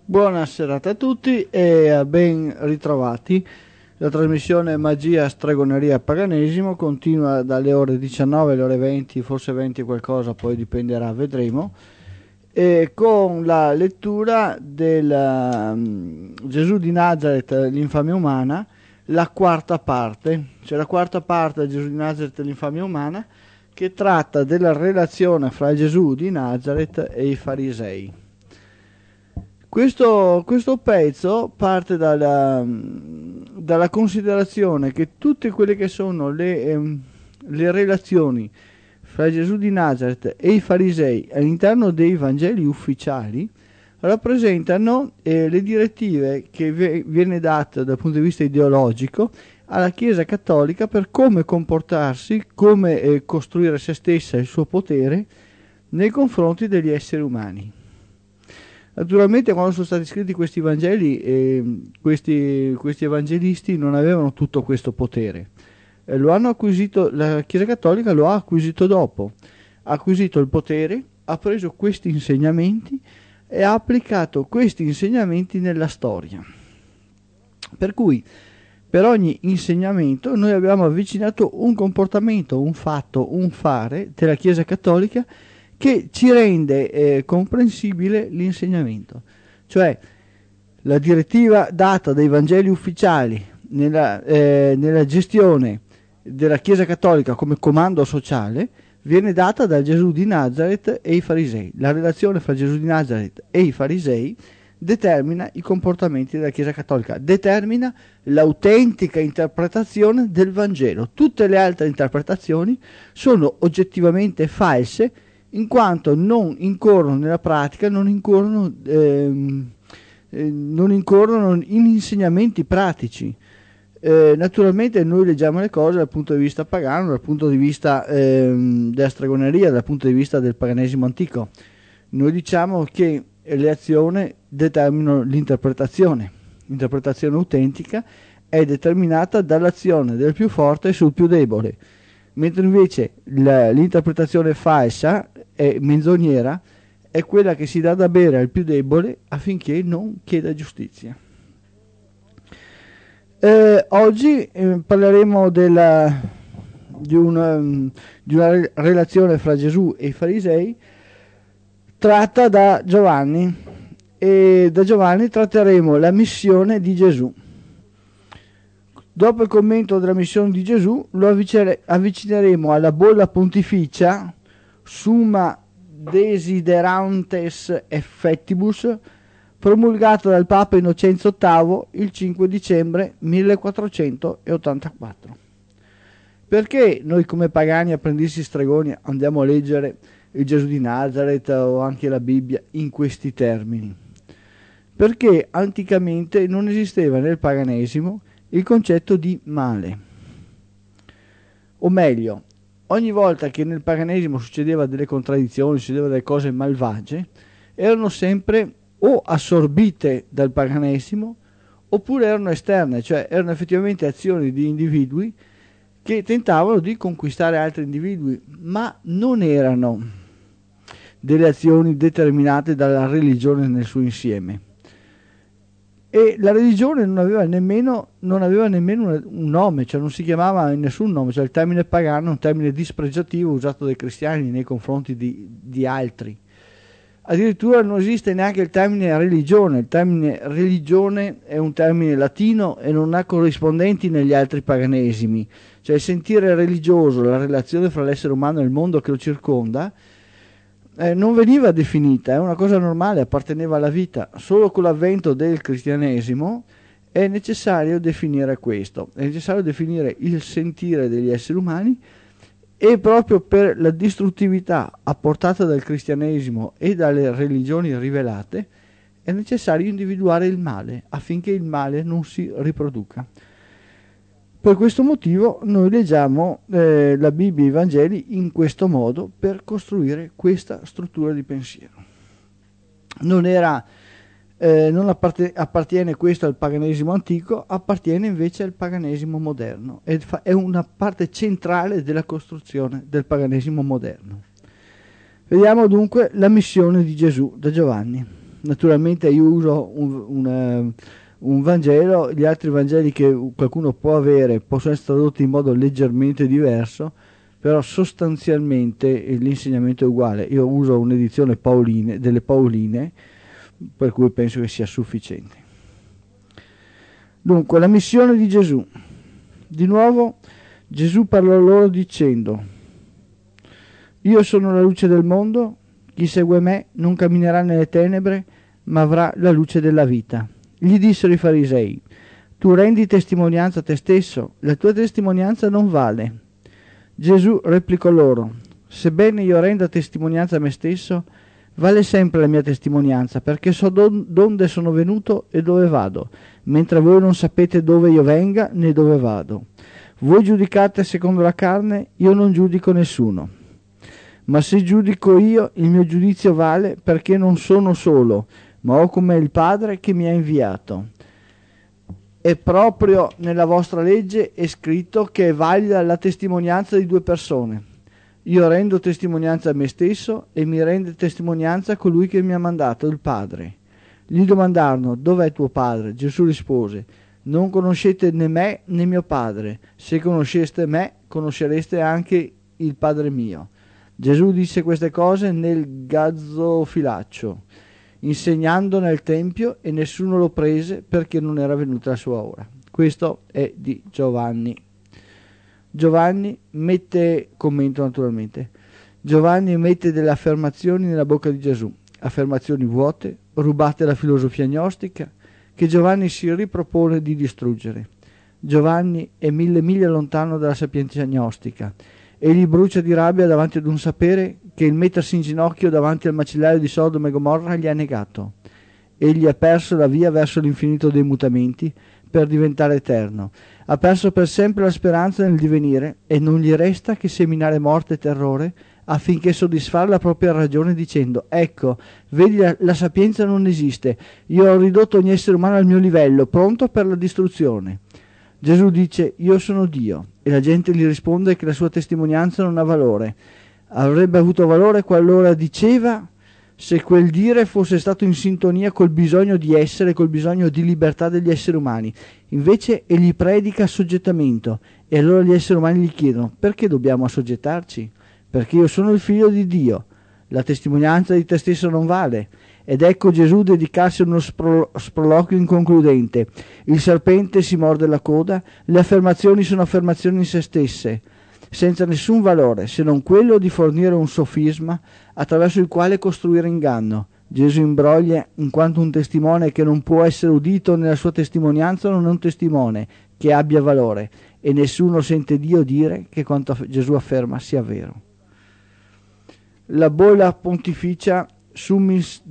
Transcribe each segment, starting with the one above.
Buona serata a tutti e ben ritrovati. La trasmissione Magia, Stregoneria e Paganesimo continua dalle ore 19 alle ore 20, forse 20 qualcosa, poi dipenderà, vedremo. E con la lettura del Gesù di Nazareth, l'infamia umana, la quarta parte, cioè la quarta parte del Gesù di Nazareth, l'infamia umana, che tratta della relazione fra Gesù di Nazareth e i farisei. Questo pezzo parte dalla considerazione che tutte quelle che sono le relazioni fra Gesù di Nazareth e i farisei all'interno dei Vangeli ufficiali rappresentano le direttive che viene date dal punto di vista ideologico alla Chiesa Cattolica per come comportarsi, come costruire se stessa e il suo potere nei confronti degli esseri umani. Naturalmente quando sono stati scritti questi Vangeli, questi evangelisti non avevano tutto questo potere. Lo hanno acquisito, la Chiesa Cattolica lo ha acquisito dopo, ha acquisito il potere, ha preso questi insegnamenti e ha applicato questi insegnamenti nella storia. Per cui per ogni insegnamento noi abbiamo avvicinato un comportamento, un fatto, un fare della Chiesa Cattolica che ci rende comprensibile l'insegnamento. Cioè la direttiva data dai Vangeli ufficiali nella gestione della Chiesa Cattolica come comando sociale viene data da Gesù di Nazareth e i farisei. La relazione fra Gesù di Nazareth e i farisei determina i comportamenti della Chiesa Cattolica, determina l'autentica interpretazione del Vangelo. Tutte le altre interpretazioni sono oggettivamente false, in quanto non incorrono nella pratica, non incorrono in insegnamenti pratici. Naturalmente noi leggiamo le cose dal punto di vista pagano, dal punto di vista della stregoneria, dal punto di vista del paganesimo antico. Noi diciamo che le azioni determinano l'interpretazione. L'interpretazione autentica è determinata dall'azione del più forte sul più debole, mentre invece l'interpretazione falsa e menzognera è quella che si dà da bere al più debole affinché non chieda giustizia. Oggi parleremo di una relazione fra Gesù e i farisei tratta da Giovanni, e da Giovanni tratteremo la missione di Gesù. Dopo il commento della missione di Gesù lo avvicineremo alla bolla pontificia Summa Desiderantes Effettibus, promulgata dal Papa Innocenzo VIII il 5 dicembre 1484. Perché noi come pagani apprendisti stregoni andiamo a leggere il Gesù di Nazareth o anche la Bibbia in questi termini? Perché anticamente non esisteva nel paganesimo il concetto di male. O meglio, ogni volta che nel paganesimo succedeva delle contraddizioni, succedeva delle cose malvagie, erano sempre o assorbite dal paganesimo oppure erano esterne, cioè erano effettivamente azioni di individui che tentavano di conquistare altri individui, ma non erano delle azioni determinate dalla religione nel suo insieme. E la religione non aveva nemmeno un nome, cioè non si chiamava in nessun nome, cioè il termine pagano è un termine dispregiativo usato dai cristiani nei confronti di altri. Addirittura non esiste neanche il termine religione. Il termine religione è un termine latino e non ha corrispondenti negli altri paganesimi. Cioè il sentire religioso, la relazione fra l'essere umano e il mondo che lo circonda, non veniva definita, è una cosa normale, apparteneva alla vita. Solo con l'avvento del cristianesimo è necessario definire questo, è necessario definire il sentire degli esseri umani, e proprio per la distruttività apportata dal cristianesimo e dalle religioni rivelate è necessario individuare il male affinché il male non si riproduca. Per questo motivo noi leggiamo la Bibbia e i Vangeli in questo modo per costruire questa struttura di pensiero. Non appartiene questo al paganesimo antico, appartiene invece al paganesimo moderno, è una parte centrale della costruzione del paganesimo moderno. Vediamo dunque la missione di Gesù da Giovanni. Naturalmente io uso un Vangelo, gli altri Vangeli che qualcuno può avere possono essere tradotti in modo leggermente diverso, però sostanzialmente l'insegnamento è uguale. Io uso un'edizione delle Pauline, per cui penso che sia sufficiente. Dunque, la missione di Gesù. Di nuovo Gesù parlò loro dicendo: io sono la luce del mondo, chi segue me non camminerà nelle tenebre, ma avrà la luce della vita. Gli dissero i farisei: tu rendi testimonianza a te stesso, la tua testimonianza non vale. Gesù replicò loro: sebbene io renda testimonianza a me stesso, vale sempre la mia testimonianza, perché so donde sono venuto e dove vado, mentre voi non sapete dove io venga né dove vado. Voi giudicate secondo la carne, io non giudico nessuno. Ma se giudico io, il mio giudizio vale, perché non sono solo, ma ho come il Padre che mi ha inviato. E proprio nella vostra legge è scritto che è valida la testimonianza di due persone. Io rendo testimonianza a me stesso e mi rende testimonianza colui che mi ha mandato, il Padre. Gli domandarono: dov'è tuo Padre? Gesù rispose: non conoscete né me né mio Padre. Se conosceste me, conoscereste anche il Padre mio. Gesù disse queste cose nel gazzofilaccio, insegnando nel Tempio, e nessuno lo prese perché non era venuta la sua ora. Questo è di Giovanni. Giovanni commento naturalmente, Giovanni mette delle affermazioni nella bocca di Gesù, affermazioni vuote, rubate alla filosofia gnostica, che Giovanni si ripropone di distruggere. Giovanni è 1000 miglia lontano dalla sapienza gnostica. Egli brucia di rabbia davanti ad un sapere che il mettersi in ginocchio davanti al macellaio di Sodoma e Gomorra gli ha negato. Egli ha perso la via verso l'infinito dei mutamenti per diventare eterno. Ha perso per sempre la speranza nel divenire e non gli resta che seminare morte e terrore affinché soddisfare la propria ragione dicendo: ecco, vedi, la sapienza non esiste, io ho ridotto ogni essere umano al mio livello, pronto per la distruzione. Gesù dice: io sono Dio, e la gente gli risponde che la sua testimonianza non ha valore. Avrebbe avuto valore qualora diceva, se quel dire fosse stato in sintonia col bisogno di essere, col bisogno di libertà degli esseri umani. Invece egli predica assoggettamento, e allora gli esseri umani gli chiedono: perché dobbiamo assoggettarci? Perché io sono il figlio di Dio. La testimonianza di te stesso non vale. Ed ecco Gesù dedicarsi a uno sproloquio inconcludente. Il serpente si morde la coda, le affermazioni sono affermazioni in se stesse, senza nessun valore, se non quello di fornire un sofisma attraverso il quale costruire inganno. Gesù imbroglia in quanto un testimone che non può essere udito nella sua testimonianza non è un testimone che abbia valore, e nessuno sente Dio dire che quanto Gesù afferma sia vero. La bolla pontificia Summis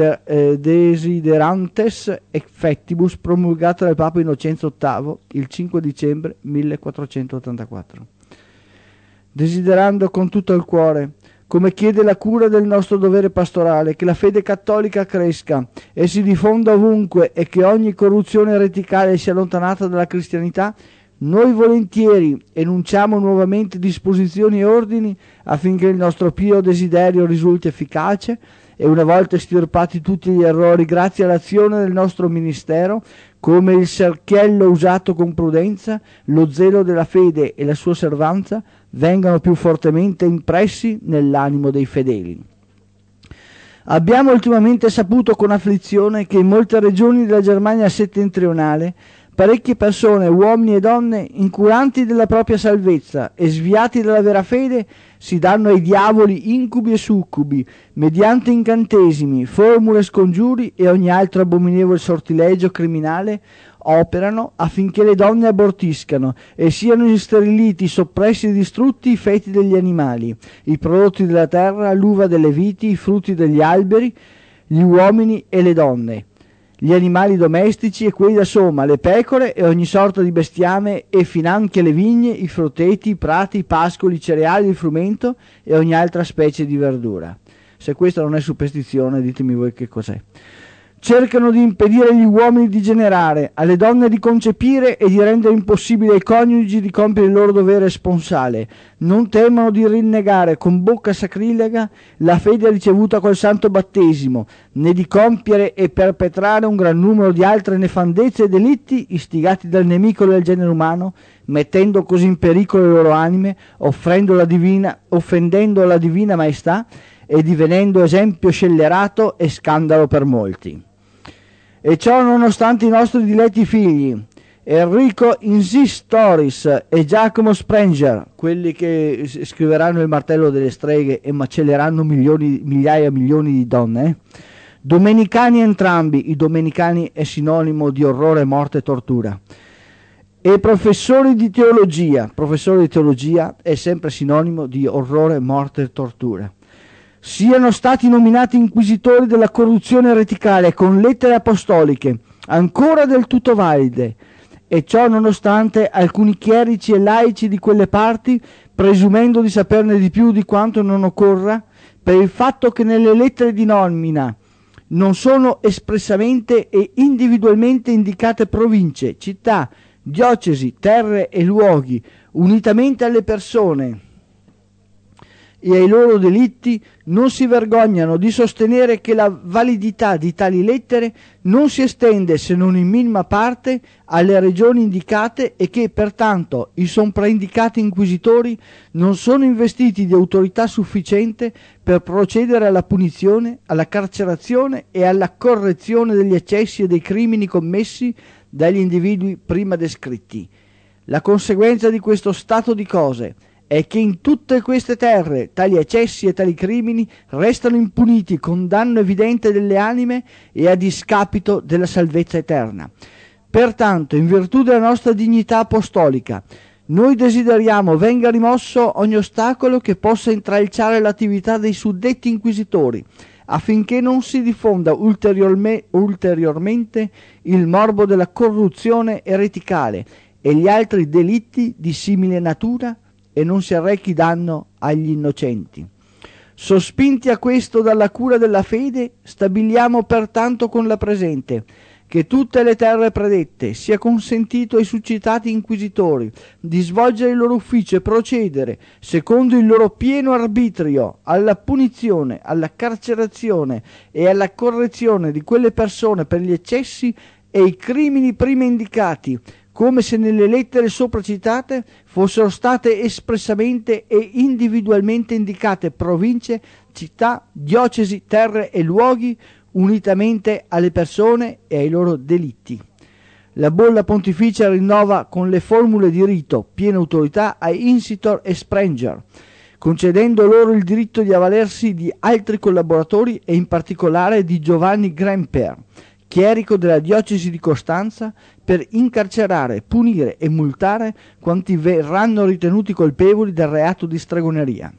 Desiderantes Effectibus, promulgata dal Papa Innocenzo VIII il 5 dicembre 1484. Desiderando con tutto il cuore, come chiede la cura del nostro dovere pastorale, che la fede cattolica cresca e si diffonda ovunque e che ogni corruzione ereticale sia allontanata dalla cristianità, noi volentieri enunciamo nuovamente disposizioni e ordini affinché il nostro pio desiderio risulti efficace e, una volta estirpati tutti gli errori, grazie all'azione del nostro ministero, come il cerchiello usato con prudenza, lo zelo della fede e la sua osservanza vengano più fortemente impressi nell'animo dei fedeli. Abbiamo ultimamente saputo con afflizione che in molte regioni della Germania settentrionale parecchie persone, uomini e donne, incuranti della propria salvezza e sviati dalla vera fede, si danno ai diavoli incubi e succubi, mediante incantesimi, formule, scongiuri e ogni altro abominevole sortilegio criminale, operano affinché le donne abortiscano e siano isteriliti, soppressi e distrutti i feti degli animali, i prodotti della terra, l'uva delle viti, i frutti degli alberi, gli uomini e le donne, gli animali domestici e quelli da somma, le pecore e ogni sorta di bestiame, e finanche le vigne, i frutteti, i prati, i pascoli, i cereali, il frumento e ogni altra specie di verdura. Se questa non è superstizione, ditemi voi che cos'è. cercano di impedire agli uomini di generare, alle donne di concepire e di rendere impossibile ai coniugi di compiere il loro dovere sponsale. Non temono di rinnegare con bocca sacrilega la fede ricevuta col santo battesimo, né di compiere e perpetrare un gran numero di altre nefandezze e delitti istigati dal nemico del genere umano, mettendo così in pericolo le loro anime, offendendo la divina maestà e divenendo esempio scellerato e scandalo per molti. E ciò nonostante i nostri diletti figli, Enrico Insistoris e Giacomo Sprenger, quelli che scriveranno il martello delle streghe e macelleranno migliaia e milioni di donne, domenicani entrambi, i domenicani è sinonimo di orrore, morte e tortura, e professori di teologia è sempre sinonimo di orrore, morte e tortura, siano stati nominati inquisitori della corruzione ereticale con lettere apostoliche, ancora del tutto valide, e ciò nonostante alcuni chierici e laici di quelle parti, presumendo di saperne di più di quanto non occorra, per il fatto che nelle lettere di nomina non sono espressamente e individualmente indicate province, città, diocesi, terre e luoghi, unitamente alle persone e ai loro delitti, non si vergognano di sostenere che la validità di tali lettere non si estende, se non in minima parte, alle regioni indicate e che, pertanto, i sopraindicati inquisitori non sono investiti di autorità sufficiente per procedere alla punizione, alla carcerazione e alla correzione degli eccessi e dei crimini commessi dagli individui prima descritti. La conseguenza di questo stato di cose è che in tutte queste terre tali eccessi e tali crimini restano impuniti con danno evidente delle anime e a discapito della salvezza eterna. Pertanto, in virtù della nostra dignità apostolica, noi desideriamo venga rimosso ogni ostacolo che possa intralciare l'attività dei suddetti inquisitori, affinché non si diffonda ulteriormente il morbo della corruzione ereticale e gli altri delitti di simile natura, e non si arrechi danno agli innocenti. Sospinti a questo dalla cura della fede, stabiliamo pertanto con la presente che tutte le terre predette sia consentito ai succitati inquisitori di svolgere il loro ufficio e procedere, secondo il loro pieno arbitrio, alla punizione, alla carcerazione e alla correzione di quelle persone per gli eccessi e i crimini prima indicati, come se nelle lettere sopra citate fossero state espressamente e individualmente indicate province, città, diocesi, terre e luoghi, unitamente alle persone e ai loro delitti. La bolla pontificia rinnova con le formule di rito piena autorità a Insitor e Sprenger, concedendo loro il diritto di avvalersi di altri collaboratori e in particolare di Giovanni Gremper, chierico della diocesi di Costanza, per incarcerare, punire e multare quanti verranno ritenuti colpevoli del reato di stregoneria.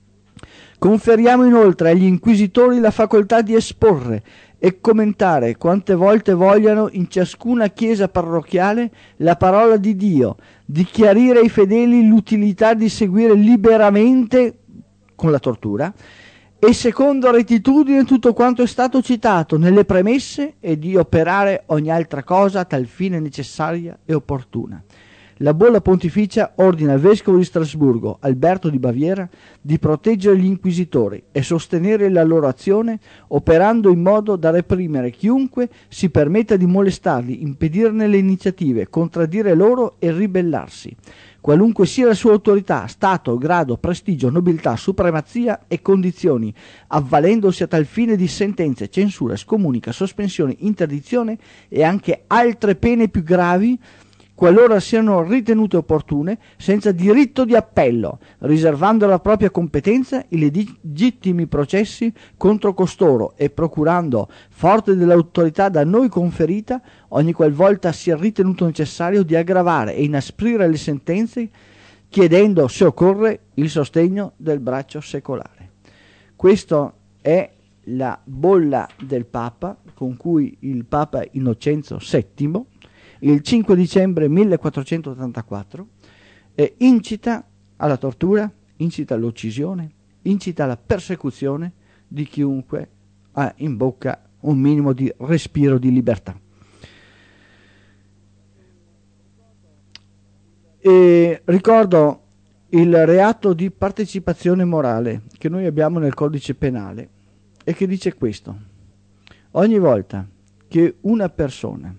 Conferiamo inoltre agli inquisitori la facoltà di esporre e commentare quante volte vogliano in ciascuna chiesa parrocchiale la parola di Dio, di chiarire ai fedeli l'utilità di seguire liberamente, con la tortura, e secondo rettitudine tutto quanto è stato citato nelle premesse e di operare ogni altra cosa a tal fine necessaria e opportuna. La bolla pontificia ordina al vescovo di Strasburgo, Alberto di Baviera, di proteggere gli inquisitori e sostenere la loro azione, operando in modo da reprimere chiunque si permetta di molestarli, impedirne le iniziative, contraddire loro e ribellarsi, qualunque sia la sua autorità, stato, grado, prestigio, nobiltà, supremazia e condizioni, avvalendosi a tal fine di sentenze, censure, scomunica, sospensione, interdizione e anche altre pene più gravi, qualora siano ritenute opportune, senza diritto di appello, riservando alla propria competenza i legittimi processi contro costoro e procurando, forte dell'autorità da noi conferita, ogni qualvolta sia ritenuto necessario di aggravare e inasprire le sentenze, chiedendo, se occorre, il sostegno del braccio secolare. Questa è la bolla del Papa, con cui il Papa Innocenzo VII, il 5 dicembre 1484, incita alla tortura, incita all'uccisione, incita alla persecuzione di chiunque ha in bocca un minimo di respiro di libertà. E ricordo il reato di partecipazione morale che noi abbiamo nel codice penale e che dice questo: ogni volta che una persona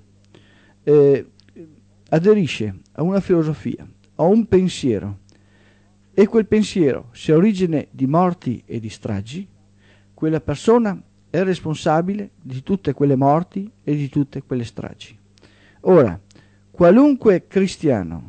aderisce a una filosofia, a un pensiero, e quel pensiero sia origine di morti e di stragi, quella persona è responsabile di tutte quelle morti e di tutte quelle stragi. Ora, qualunque cristiano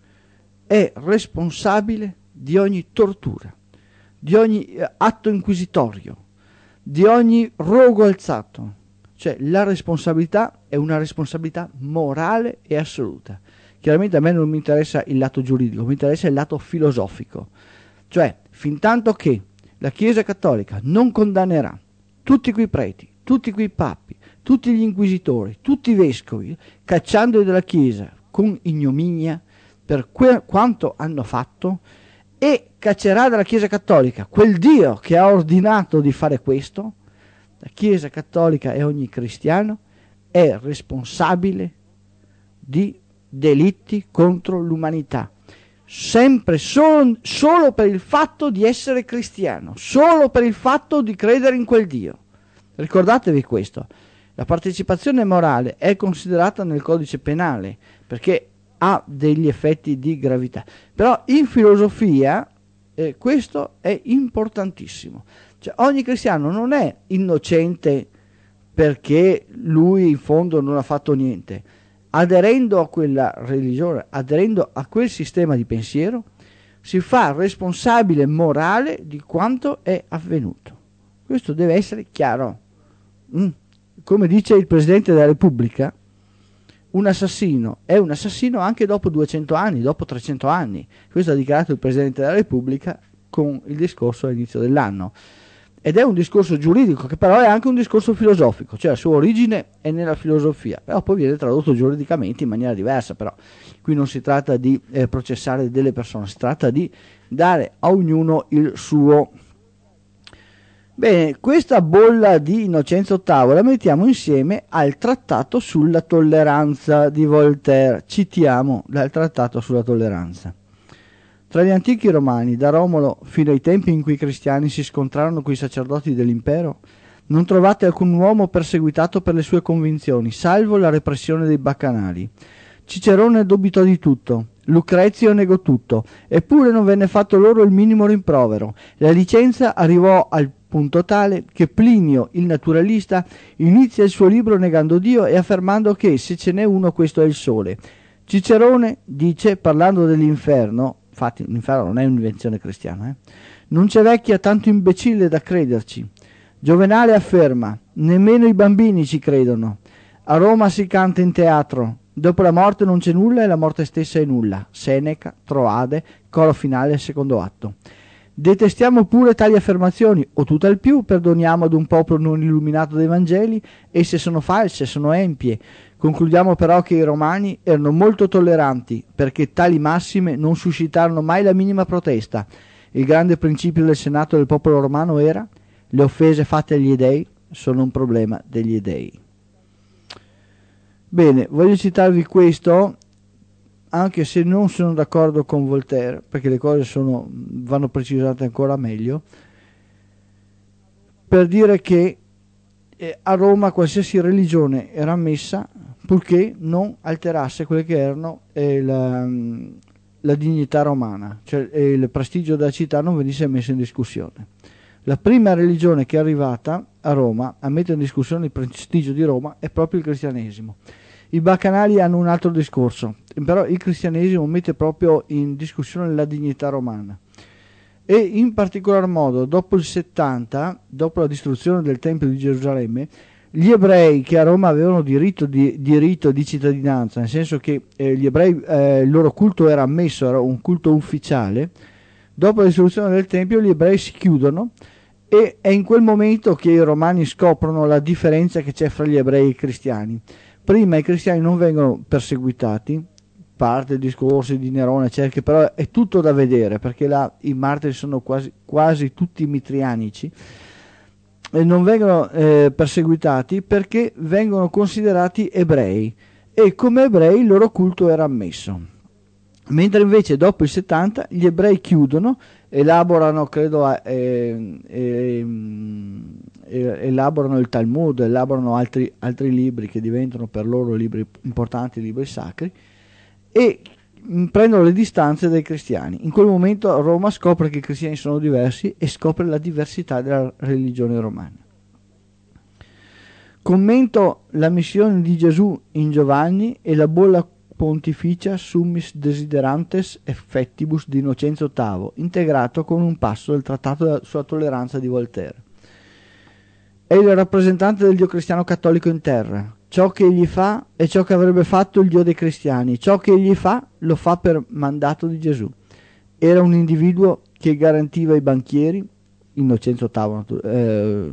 è responsabile di ogni tortura, di ogni atto inquisitorio, di ogni rogo alzato. Cioè la responsabilità è una responsabilità morale e assoluta. Chiaramente a me non mi interessa il lato giuridico, mi interessa il lato filosofico. Cioè, fintanto che la Chiesa Cattolica non condannerà tutti quei preti, tutti quei papi, tutti gli inquisitori, tutti i vescovi, cacciandoli dalla Chiesa con ignominia per quanto hanno fatto, e caccerà dalla Chiesa Cattolica quel Dio che ha ordinato di fare questo, la Chiesa Cattolica e ogni cristiano è responsabile di delitti contro l'umanità, sempre solo per il fatto di essere cristiano, solo per il fatto di credere in quel Dio. Ricordatevi questo. La partecipazione morale è considerata nel codice penale perché ha degli effetti di gravità, però in filosofia questo è importantissimo. Cioè, ogni cristiano non è innocente perché lui in fondo non ha fatto niente. Aderendo a quella religione, aderendo a quel sistema di pensiero, si fa responsabile morale di quanto è avvenuto. Questo deve essere chiaro. Come dice il Presidente della Repubblica, un assassino è un assassino anche dopo 200 anni, dopo 300 anni. Questo ha dichiarato il Presidente della Repubblica con il discorso all'inizio dell'anno. Ed è un discorso giuridico che però è anche un discorso filosofico, cioè la sua origine è nella filosofia, però poi viene tradotto giuridicamente in maniera diversa. Però qui non si tratta di processare delle persone, si tratta di dare a ognuno il suo. Bene, questa bolla di Innocenzo VIII la mettiamo insieme al trattato sulla tolleranza di Voltaire. Citiamo dal trattato sulla tolleranza. Tra gli antichi romani, da Romolo fino ai tempi in cui i cristiani si scontrarono con i sacerdoti dell'impero, non trovate alcun uomo perseguitato per le sue convinzioni, salvo la repressione dei baccanali. Cicerone dubitò di tutto, Lucrezio negò tutto, eppure non venne fatto loro il minimo rimprovero. La licenza arrivò al punto tale che Plinio, il naturalista, inizia il suo libro negando Dio e affermando che se ce n'è uno questo è il sole. Cicerone dice, parlando dell'inferno, infatti l'inferno non è un'invenzione cristiana, non c'è vecchia tanto imbecille da crederci. Giovenale afferma, nemmeno i bambini ci credono. A Roma si canta in teatro, dopo la morte non c'è nulla e la morte stessa è nulla. Seneca, Troade, coro finale, secondo atto. Detestiamo pure tali affermazioni, o tutt'al più perdoniamo ad un popolo non illuminato dai Vangeli, esse sono false, sono empie. Concludiamo però che i romani erano molto tolleranti, perché tali massime non suscitarono mai la minima protesta. Il grande principio del Senato del popolo romano era: le offese fatte agli dei sono un problema degli dei. Bene, voglio citarvi questo, anche se non sono d'accordo con Voltaire, perché le cose vanno precisate ancora meglio, per dire che a Roma qualsiasi religione era ammessa purché non alterasse quelle che erano la dignità romana, cioè il prestigio della città non venisse messo in discussione. La prima religione che è arrivata a Roma a mettere in discussione il prestigio di Roma è proprio il cristianesimo. I baccanali hanno un altro discorso, però il cristianesimo mette proprio in discussione la dignità romana. E in particolar modo dopo il 70, dopo la distruzione del Tempio di Gerusalemme, gli ebrei che a Roma avevano diritto di cittadinanza, nel senso che gli ebrei, il loro culto era ammesso, era un culto ufficiale, dopo la distruzione del Tempio gli ebrei si chiudono e è in quel momento che i romani scoprono la differenza che c'è fra gli ebrei e i cristiani. Prima i cristiani non vengono perseguitati, parte il discorso di Nerone, eccetera, che però è tutto da vedere, perché là i martiri sono quasi tutti mitrianici, non vengono perseguitati perché vengono considerati ebrei e come ebrei il loro culto era ammesso. Mentre invece dopo il 70 gli ebrei chiudono, elaborano, credo, elaborano il Talmud, elaborano altri libri che diventano per loro libri importanti, libri sacri, e prendono le distanze dai cristiani. In quel momento Roma scopre che i cristiani sono diversi e scopre la diversità della religione romana. Commento la missione di Gesù in Giovanni e la bolla pontificia Summis Desiderantes Effectibus di Innocenzo VIII, integrato con un passo del trattato sulla tolleranza di Voltaire. È il rappresentante del Dio cristiano cattolico in terra. Ciò che egli fa è ciò che avrebbe fatto il Dio dei cristiani. Ciò che egli fa lo fa per mandato di Gesù. Era un individuo che garantiva i banchieri, Innocenzo VIII.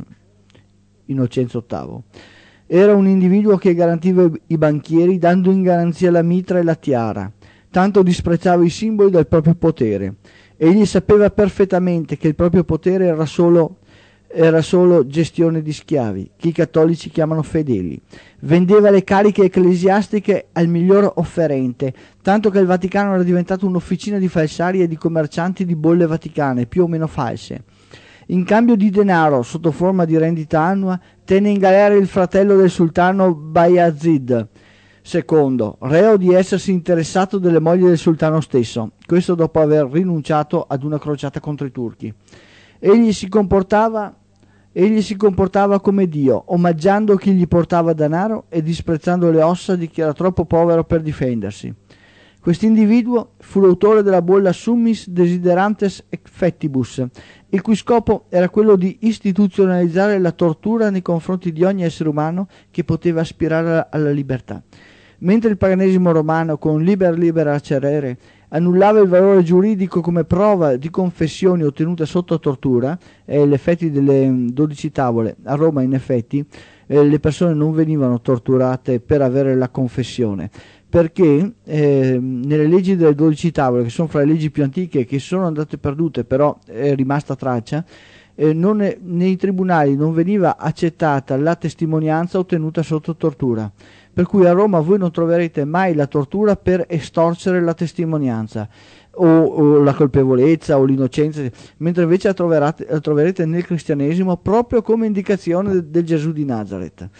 Era un individuo che garantiva i banchieri dando in garanzia la mitra e la tiara, tanto disprezzava i simboli del proprio potere. Egli sapeva perfettamente che il proprio potere era solo gestione di schiavi, che i cattolici chiamano fedeli. Vendeva le cariche ecclesiastiche al miglior offerente, tanto che il Vaticano era diventato un'officina di falsari e di commercianti di bolle vaticane, più o meno false. In cambio di denaro, sotto forma di rendita annua, tenne in galera il fratello del sultano Bayazid II, reo di essersi interessato delle mogli del sultano stesso, questo dopo aver rinunciato ad una crociata contro i turchi. Egli si comportava come Dio, omaggiando chi gli portava denaro e disprezzando le ossa di chi era troppo povero per difendersi. Quest'individuo fu l'autore della bolla Summis Desiderantes Effectibus, il cui scopo era quello di istituzionalizzare la tortura nei confronti di ogni essere umano che poteva aspirare alla libertà. Mentre il paganesimo romano, con liber acerere, annullava il valore giuridico come prova di confessioni ottenute sotto tortura, e gli effetti delle 12 tavole, a Roma in effetti le persone non venivano torturate per avere la confessione, perché nelle leggi delle 12 tavole, che sono fra le leggi più antiche, che sono andate perdute, però è rimasta traccia, nei tribunali non veniva accettata la testimonianza ottenuta sotto tortura, per cui a Roma voi non troverete mai la tortura per estorcere la testimonianza o la colpevolezza o l'innocenza, mentre invece la troverete nel cristianesimo proprio come indicazione del Gesù di Nazareth.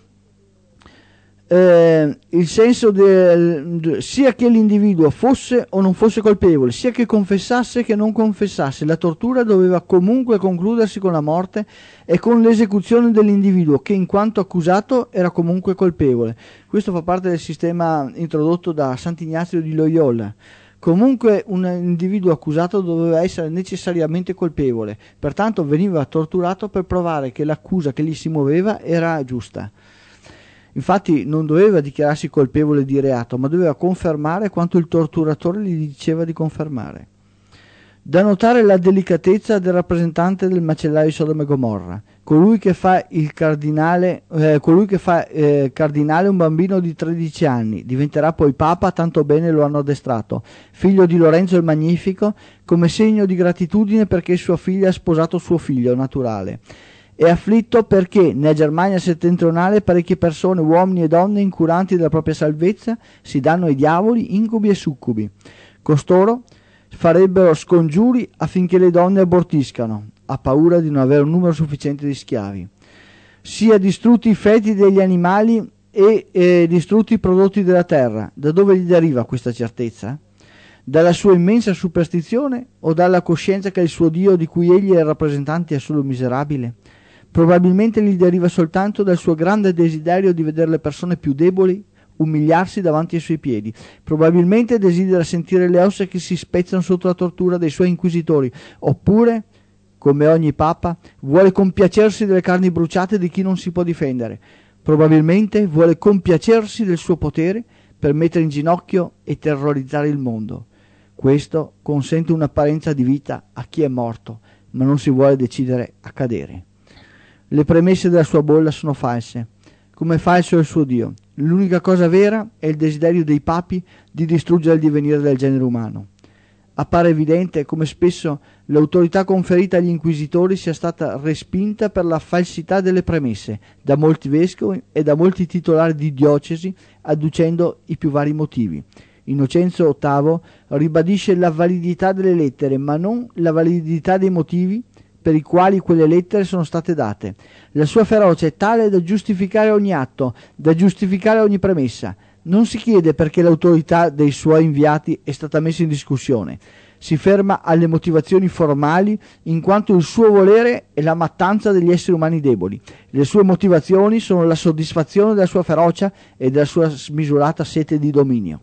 Il senso sia che l'individuo fosse o non fosse colpevole, sia che confessasse che non confessasse, la tortura doveva comunque concludersi con la morte e con l'esecuzione dell'individuo che in quanto accusato era comunque colpevole. Questo fa parte del sistema introdotto da Sant'Ignazio di Loyola. Comunque un individuo accusato doveva essere necessariamente colpevole, pertanto veniva torturato per provare che l'accusa che gli si muoveva era giusta. Infatti non doveva dichiararsi colpevole di reato, ma doveva confermare quanto il torturatore gli diceva di confermare. Da notare la delicatezza del rappresentante del macellaio di Sodoma e Gomorra, colui che fa cardinale un bambino di 13 anni, diventerà poi papa, tanto bene lo hanno addestrato, figlio di Lorenzo il Magnifico, come segno di gratitudine perché sua figlia ha sposato suo figlio naturale. È afflitto perché nella Germania settentrionale parecchie persone, uomini e donne, incuranti della propria salvezza, si danno ai diavoli, incubi e succubi. Costoro farebbero scongiuri affinché le donne abortiscano, a paura di non avere un numero sufficiente di schiavi. Sia distrutti i feti degli animali e distrutti i prodotti della terra. Da dove gli deriva questa certezza? Dalla sua immensa superstizione o dalla coscienza che il suo Dio, di cui egli è il rappresentante, è solo miserabile? Probabilmente gli deriva soltanto dal suo grande desiderio di vedere le persone più deboli umiliarsi davanti ai suoi piedi. Probabilmente desidera sentire le ossa che si spezzano sotto la tortura dei suoi inquisitori, oppure, come ogni papa, vuole compiacersi delle carni bruciate di chi non si può difendere. Probabilmente vuole compiacersi del suo potere per mettere in ginocchio e terrorizzare il mondo. Questo consente un'apparenza di vita a chi è morto, ma non si vuole decidere a cadere. Le premesse della sua bolla sono false, come falso è il suo Dio. L'unica cosa vera è il desiderio dei papi di distruggere il divenire del genere umano. Appare evidente come spesso l'autorità conferita agli inquisitori sia stata respinta per la falsità delle premesse da molti vescovi e da molti titolari di diocesi, adducendo i più vari motivi. Innocenzo VIII ribadisce la validità delle lettere, ma non la validità dei motivi per i quali quelle lettere sono state date. La sua ferocia è tale da giustificare ogni atto, da giustificare ogni premessa. Non si chiede perché l'autorità dei suoi inviati è stata messa in discussione. Si ferma alle motivazioni formali, in quanto il suo volere è la mattanza degli esseri umani deboli. Le sue motivazioni sono la soddisfazione della sua ferocia e della sua smisurata sete di dominio.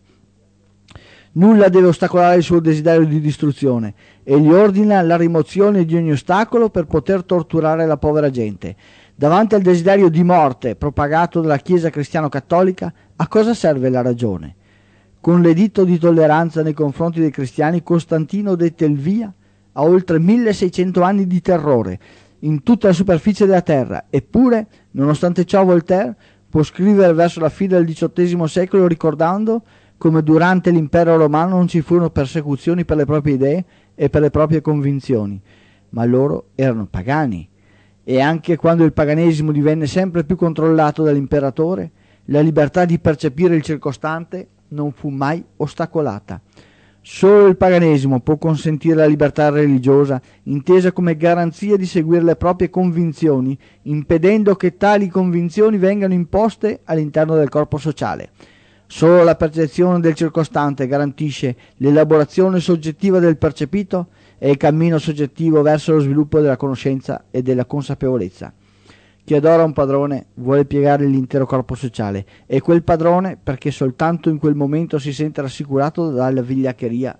Nulla deve ostacolare il suo desiderio di distruzione e gli ordina la rimozione di ogni ostacolo per poter torturare la povera gente. Davanti al desiderio di morte propagato dalla Chiesa cristiano-cattolica, a cosa serve la ragione? Con l'editto di tolleranza nei confronti dei cristiani, Costantino dette il via a oltre 1600 anni di terrore in tutta la superficie della terra. Eppure, nonostante ciò, Voltaire può scrivere verso la fine del XVIII secolo ricordando come durante l'impero romano non ci furono persecuzioni per le proprie idee e per le proprie convinzioni, ma loro erano pagani. E anche quando il paganesimo divenne sempre più controllato dall'imperatore, la libertà di percepire il circostante non fu mai ostacolata. Solo il paganesimo può consentire la libertà religiosa, intesa come garanzia di seguire le proprie convinzioni, impedendo che tali convinzioni vengano imposte all'interno del corpo sociale. Solo la percezione del circostante garantisce l'elaborazione soggettiva del percepito e il cammino soggettivo verso lo sviluppo della conoscenza e della consapevolezza. Chi adora un padrone vuole piegare l'intero corpo sociale, e quel padrone perché soltanto in quel momento si sente rassicurato dalla vigliaccheria.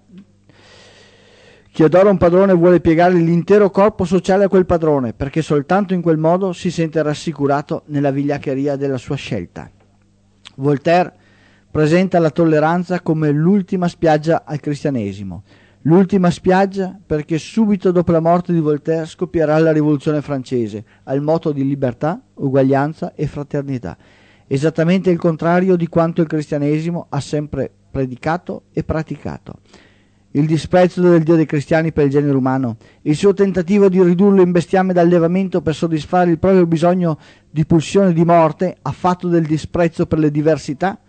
Chi adora un padrone vuole piegare l'intero corpo sociale a quel padrone, perché soltanto in quel modo si sente rassicurato nella vigliaccheria della sua scelta. Voltaire presenta la tolleranza come l'ultima spiaggia al cristianesimo. L'ultima spiaggia perché subito dopo la morte di Voltaire scoppierà la rivoluzione francese al motto di libertà, uguaglianza e fraternità, esattamente il contrario di quanto il cristianesimo ha sempre predicato e praticato. Il disprezzo del Dio dei cristiani per il genere umano, il suo tentativo di ridurlo in bestiame d'allevamento per soddisfare il proprio bisogno di pulsione di morte, ha fatto del disprezzo per le diversità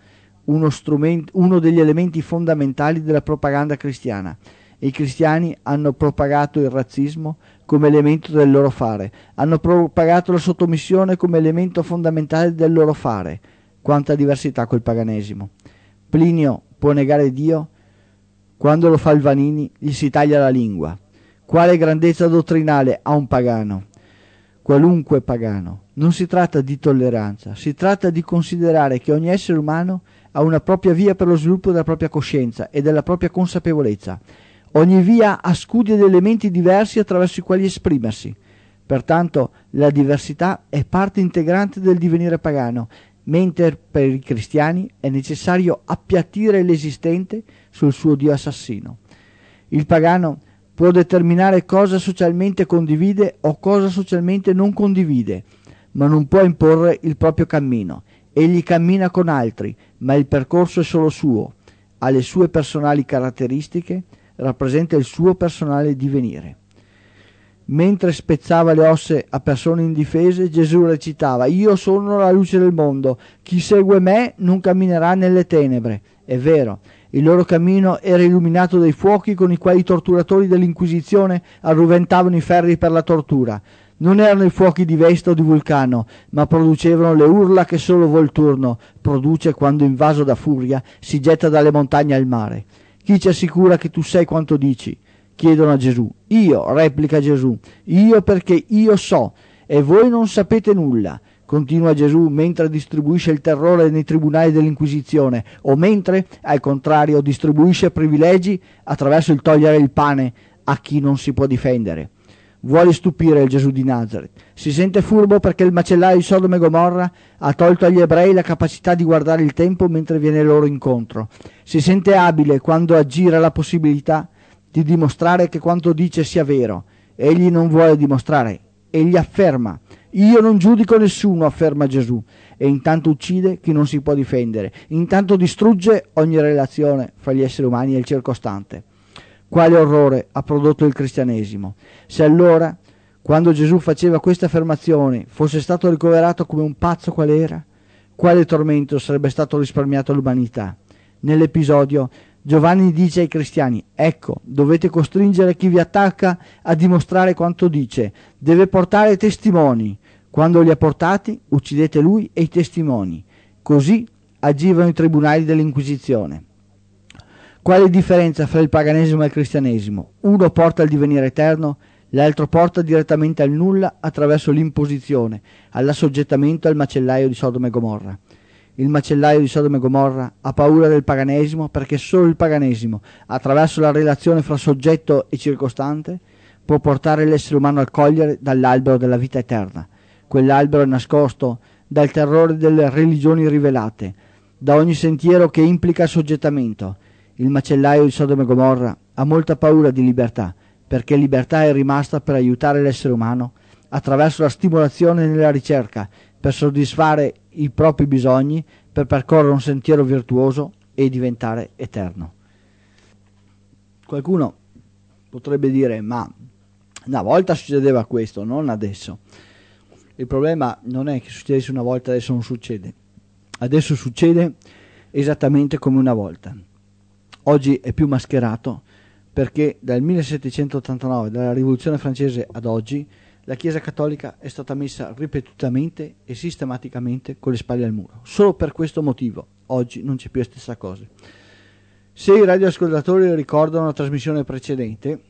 uno degli elementi fondamentali della propaganda cristiana. I cristiani hanno propagato il razzismo come elemento del loro fare, hanno propagato la sottomissione come elemento fondamentale del loro fare. Quanta diversità col paganesimo! Plinio può negare Dio? Quando lo fa il Vanini gli si taglia la lingua. Quale grandezza dottrinale ha un pagano? Qualunque pagano. Non si tratta di tolleranza, si tratta di considerare che ogni essere umano ha una propria via per lo sviluppo della propria coscienza e della propria consapevolezza. Ogni via ha scudi ed elementi diversi attraverso i quali esprimersi. Pertanto la diversità è parte integrante del divenire pagano, mentre per i cristiani è necessario appiattire l'esistente sul suo Dio assassino. Il pagano può determinare cosa socialmente condivide o cosa socialmente non condivide, ma non può imporre il proprio cammino. Egli cammina con altri, ma il percorso è solo suo. Ha le sue personali caratteristiche, rappresenta il suo personale divenire. Mentre spezzava le ossa a persone indifese, Gesù recitava: «Io sono la luce del mondo, chi segue me non camminerà nelle tenebre». È vero, il loro cammino era illuminato dai fuochi con i quali i torturatori dell'Inquisizione arroventavano i ferri per la tortura. Non erano i fuochi di Vesta o di Vulcano, ma producevano le urla che solo Volturno produce quando, invaso da furia, si getta dalle montagne al mare. Chi ci assicura che tu sai quanto dici? Chiedono a Gesù. Io, replica Gesù, io perché io so, e voi non sapete nulla. Continua Gesù mentre distribuisce il terrore nei tribunali dell'Inquisizione, o mentre, al contrario, distribuisce privilegi attraverso il togliere il pane a chi non si può difendere. Vuole stupire il Gesù di Nazareth. Si sente furbo perché il macellaio di Sodoma e Gomorra ha tolto agli ebrei la capacità di guardare il tempo mentre viene loro incontro. Si sente abile quando aggira la possibilità di dimostrare che quanto dice sia vero. Egli non vuole dimostrare, egli afferma. Io non giudico nessuno, afferma Gesù, e intanto uccide chi non si può difendere, intanto distrugge ogni relazione fra gli esseri umani e il circostante. Quale orrore ha prodotto il cristianesimo? Se allora, quando Gesù faceva queste affermazioni, fosse stato ricoverato come un pazzo qual era, quale tormento sarebbe stato risparmiato all'umanità? Nell'episodio Giovanni dice ai cristiani: ecco, dovete costringere chi vi attacca a dimostrare quanto dice, deve portare testimoni. Quando li ha portati, uccidete lui e i testimoni. Così agivano i tribunali dell'Inquisizione. Quale differenza fra il paganesimo e il cristianesimo? Uno porta al divenire eterno, l'altro porta direttamente al nulla attraverso l'imposizione, all'assoggettamento al macellaio di Sodoma e Gomorra. Il macellaio di Sodoma e Gomorra ha paura del paganesimo perché solo il paganesimo, attraverso la relazione fra soggetto e circostante, può portare l'essere umano a cogliere dall'albero della vita eterna. Quell'albero è nascosto dal terrore delle religioni rivelate, da ogni sentiero che implica assoggettamento. Il macellaio di Sodoma e Gomorra ha molta paura di libertà, perché libertà è rimasta per aiutare l'essere umano attraverso la stimolazione nella ricerca, per soddisfare i propri bisogni, per percorrere un sentiero virtuoso e diventare eterno. Qualcuno potrebbe dire: ma una volta succedeva questo, non adesso. Il problema non è che succedesse una volta, adesso non succede. Adesso succede esattamente come una volta. Oggi è più mascherato perché dal 1789, dalla rivoluzione francese ad oggi, la Chiesa Cattolica è stata messa ripetutamente e sistematicamente con le spalle al muro. Solo per questo motivo oggi non c'è più la stessa cosa. Se i radioascoltatori ricordano la trasmissione precedente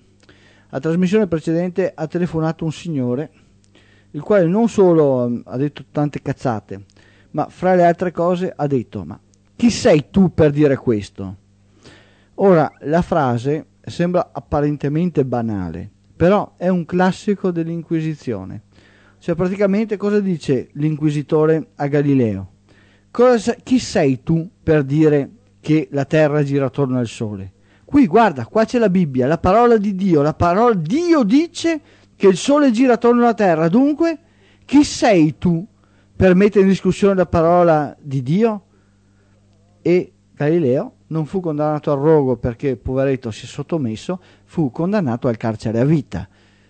ha telefonato un signore il quale non solo ha detto tante cazzate, ma fra le altre cose ha detto: ma chi sei tu per dire questo? Ora, la frase sembra apparentemente banale, però è un classico dell'Inquisizione. Cioè, praticamente cosa dice l'inquisitore a Galileo? Chi sei tu per dire che la terra gira attorno al sole? Qui, guarda, qua c'è la Bibbia, la parola di Dio, Dio dice che il sole gira attorno alla terra. Dunque, chi sei tu per mettere in discussione la parola di Dio? E Galileo non fu condannato al rogo perché, poveretto, si è sottomesso, fu condannato al carcere a vita.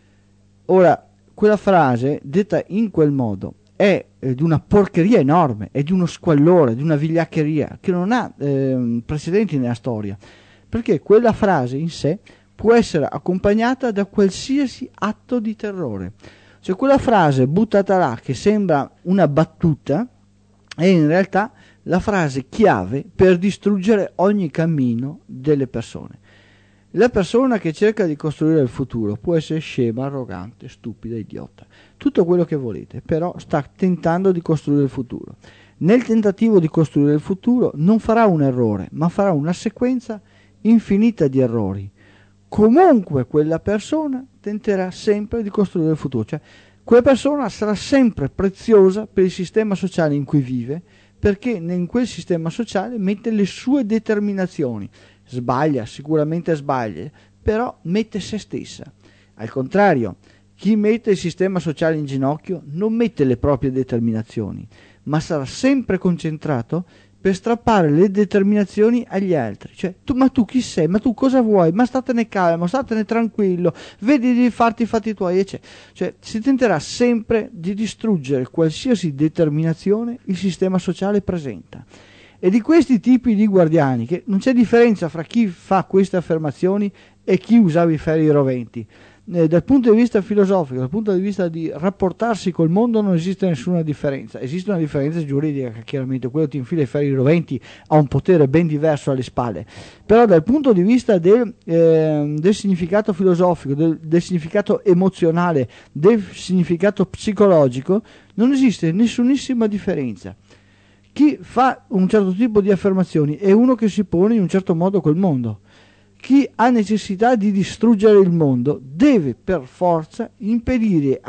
Ora, quella frase, detta in quel modo, è di una porcheria enorme, è di uno squallore, di una vigliaccheria che non ha precedenti nella storia, perché quella frase in sé può essere accompagnata da qualsiasi atto di terrore. Cioè, quella frase buttata là che sembra una battuta è in realtà la frase chiave per distruggere ogni cammino delle persone. La persona che cerca di costruire il futuro può essere scema, arrogante, stupida, idiota, tutto quello che volete, però sta tentando di costruire il futuro. Nel tentativo di costruire il futuro non farà un errore, ma farà una sequenza infinita di errori. Comunque quella persona tenterà sempre di costruire il futuro, cioè quella persona sarà sempre preziosa per il sistema sociale in cui vive, perché in quel sistema sociale mette le sue determinazioni. Sbaglia, sicuramente sbaglia, però mette se stessa. Al contrario, chi mette il sistema sociale in ginocchio non mette le proprie determinazioni, ma sarà sempre concentrato per strappare le determinazioni agli altri. Cioè, ma tu chi sei? Ma tu cosa vuoi? Ma statene calmo, statene tranquillo, vedi di farti i fatti tuoi, eccetera. Cioè, si tenterà sempre di distruggere qualsiasi determinazione il sistema sociale presenta. E di questi tipi di guardiani, che non c'è differenza fra chi fa queste affermazioni e chi usava i ferri roventi. Dal punto di vista filosofico, dal punto di vista di rapportarsi col mondo, non esiste nessuna differenza. Esiste una differenza giuridica, che chiaramente quello che ti infila i ferri roventi ha un potere ben diverso alle spalle, però dal punto di vista del significato filosofico, del significato emozionale, del significato psicologico, non esiste nessunissima differenza. Chi fa un certo tipo di affermazioni è uno che si pone in un certo modo col mondo. Chi ha necessità di distruggere il mondo deve per forza impedire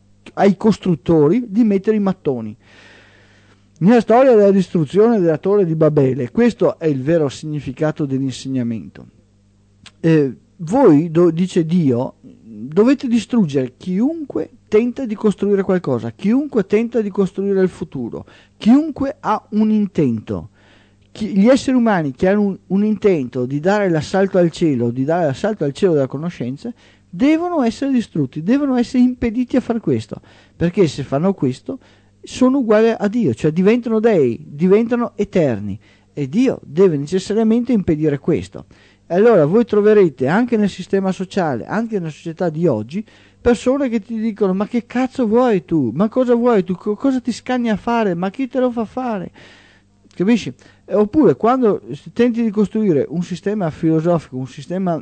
ai costruttori di mettere i mattoni. Nella storia della distruzione della torre di Babele, questo è il vero significato dell'insegnamento. Voi, dice Dio, dovete distruggere chiunque tenta di costruire qualcosa, chiunque tenta di costruire il futuro, chiunque ha un intento. Gli esseri umani che hanno un intento di dare l'assalto al cielo, della conoscenza, devono essere distrutti, devono essere impediti a fare questo, perché se fanno questo sono uguali a Dio, cioè diventano dei, diventano eterni, e Dio deve necessariamente impedire questo. E allora voi troverete anche nel sistema sociale, anche nella società di oggi, persone che ti dicono: ma che cazzo vuoi tu? Ma cosa vuoi tu? Cosa ti scanni a fare? Ma chi te lo fa fare? Capisci? Oppure quando tenti di costruire un sistema filosofico, un sistema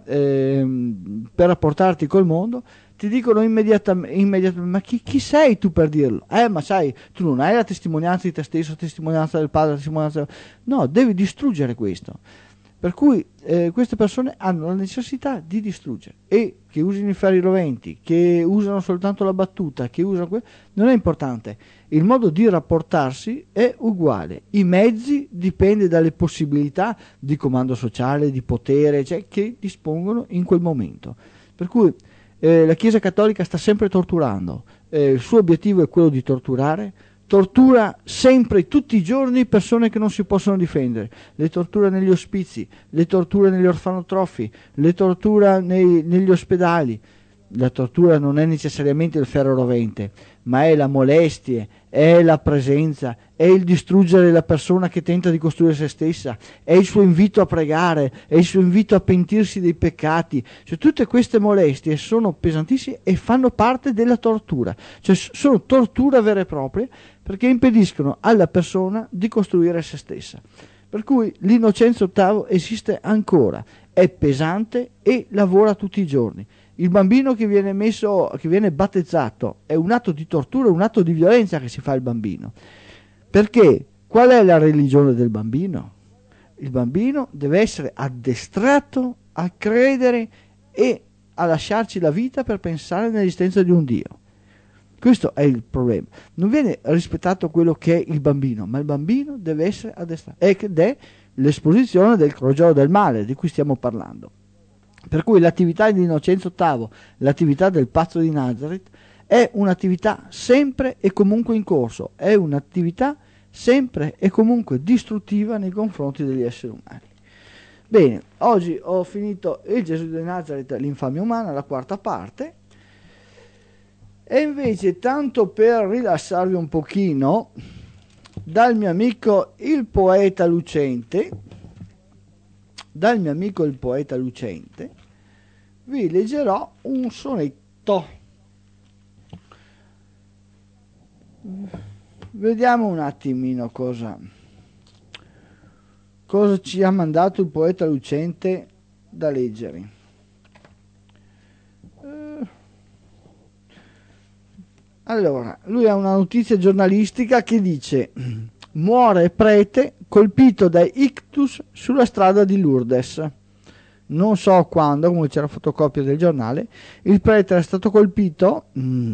per rapportarti col mondo, ti dicono immediatamente: ma chi sei tu per dirlo? Ma sai, tu non hai la testimonianza di te stesso, la testimonianza del padre, la testimonianza... No, devi distruggere questo. Per cui queste persone hanno la necessità di distruggere, e che usino i ferri roventi, che usano soltanto la battuta, che usano non è importante. Il modo di rapportarsi è uguale, i mezzi dipende dalle possibilità di comando sociale, di potere, cioè, che dispongono in quel momento. Per cui la Chiesa Cattolica sta sempre torturando, il suo obiettivo è quello di torturare. Tortura sempre, tutti i giorni, persone che non si possono difendere, le tortura negli ospizi, le tortura negli orfanotrofi, le tortura negli ospedali. La tortura non è necessariamente il ferro rovente, ma è la molestia, è la presenza, è il distruggere la persona che tenta di costruire se stessa, è il suo invito a pregare, è il suo invito a pentirsi dei peccati. Cioè, tutte queste molestie sono pesantissime e fanno parte della tortura, cioè sono tortura vera e propria, perché impediscono alla persona di costruire se stessa. Per cui l'innocenza ottavo esiste ancora, è pesante e lavora tutti i giorni. Il bambino che viene battezzato è un atto di tortura, un atto di violenza che si fa al bambino. Perché? Qual è la religione del bambino? Il bambino deve essere addestrato a credere e a lasciarci la vita per pensare nell'esistenza di un Dio. Questo è il problema. Non viene rispettato quello che è il bambino, ma il bambino deve essere addestrato. Ed è l'esposizione del crogiolo del male di cui stiamo parlando. Per cui l'attività di Innocenzo VIII, l'attività del pazzo di Nazareth, è un'attività sempre e comunque in corso, è un'attività sempre e comunque distruttiva nei confronti degli esseri umani. Bene, oggi ho finito il Gesù di Nazareth, l'infamia umana, la quarta parte. E invece, tanto per rilassarvi un pochino, dal mio amico il poeta lucente, vi leggerò un sonetto. Vediamo un attimino cosa ci ha mandato il poeta lucente da leggere. Allora, lui ha una notizia giornalistica che dice: muore prete colpito da ictus sulla strada di Lourdes. Non so quando, come c'era fotocopia del giornale, il prete era stato colpito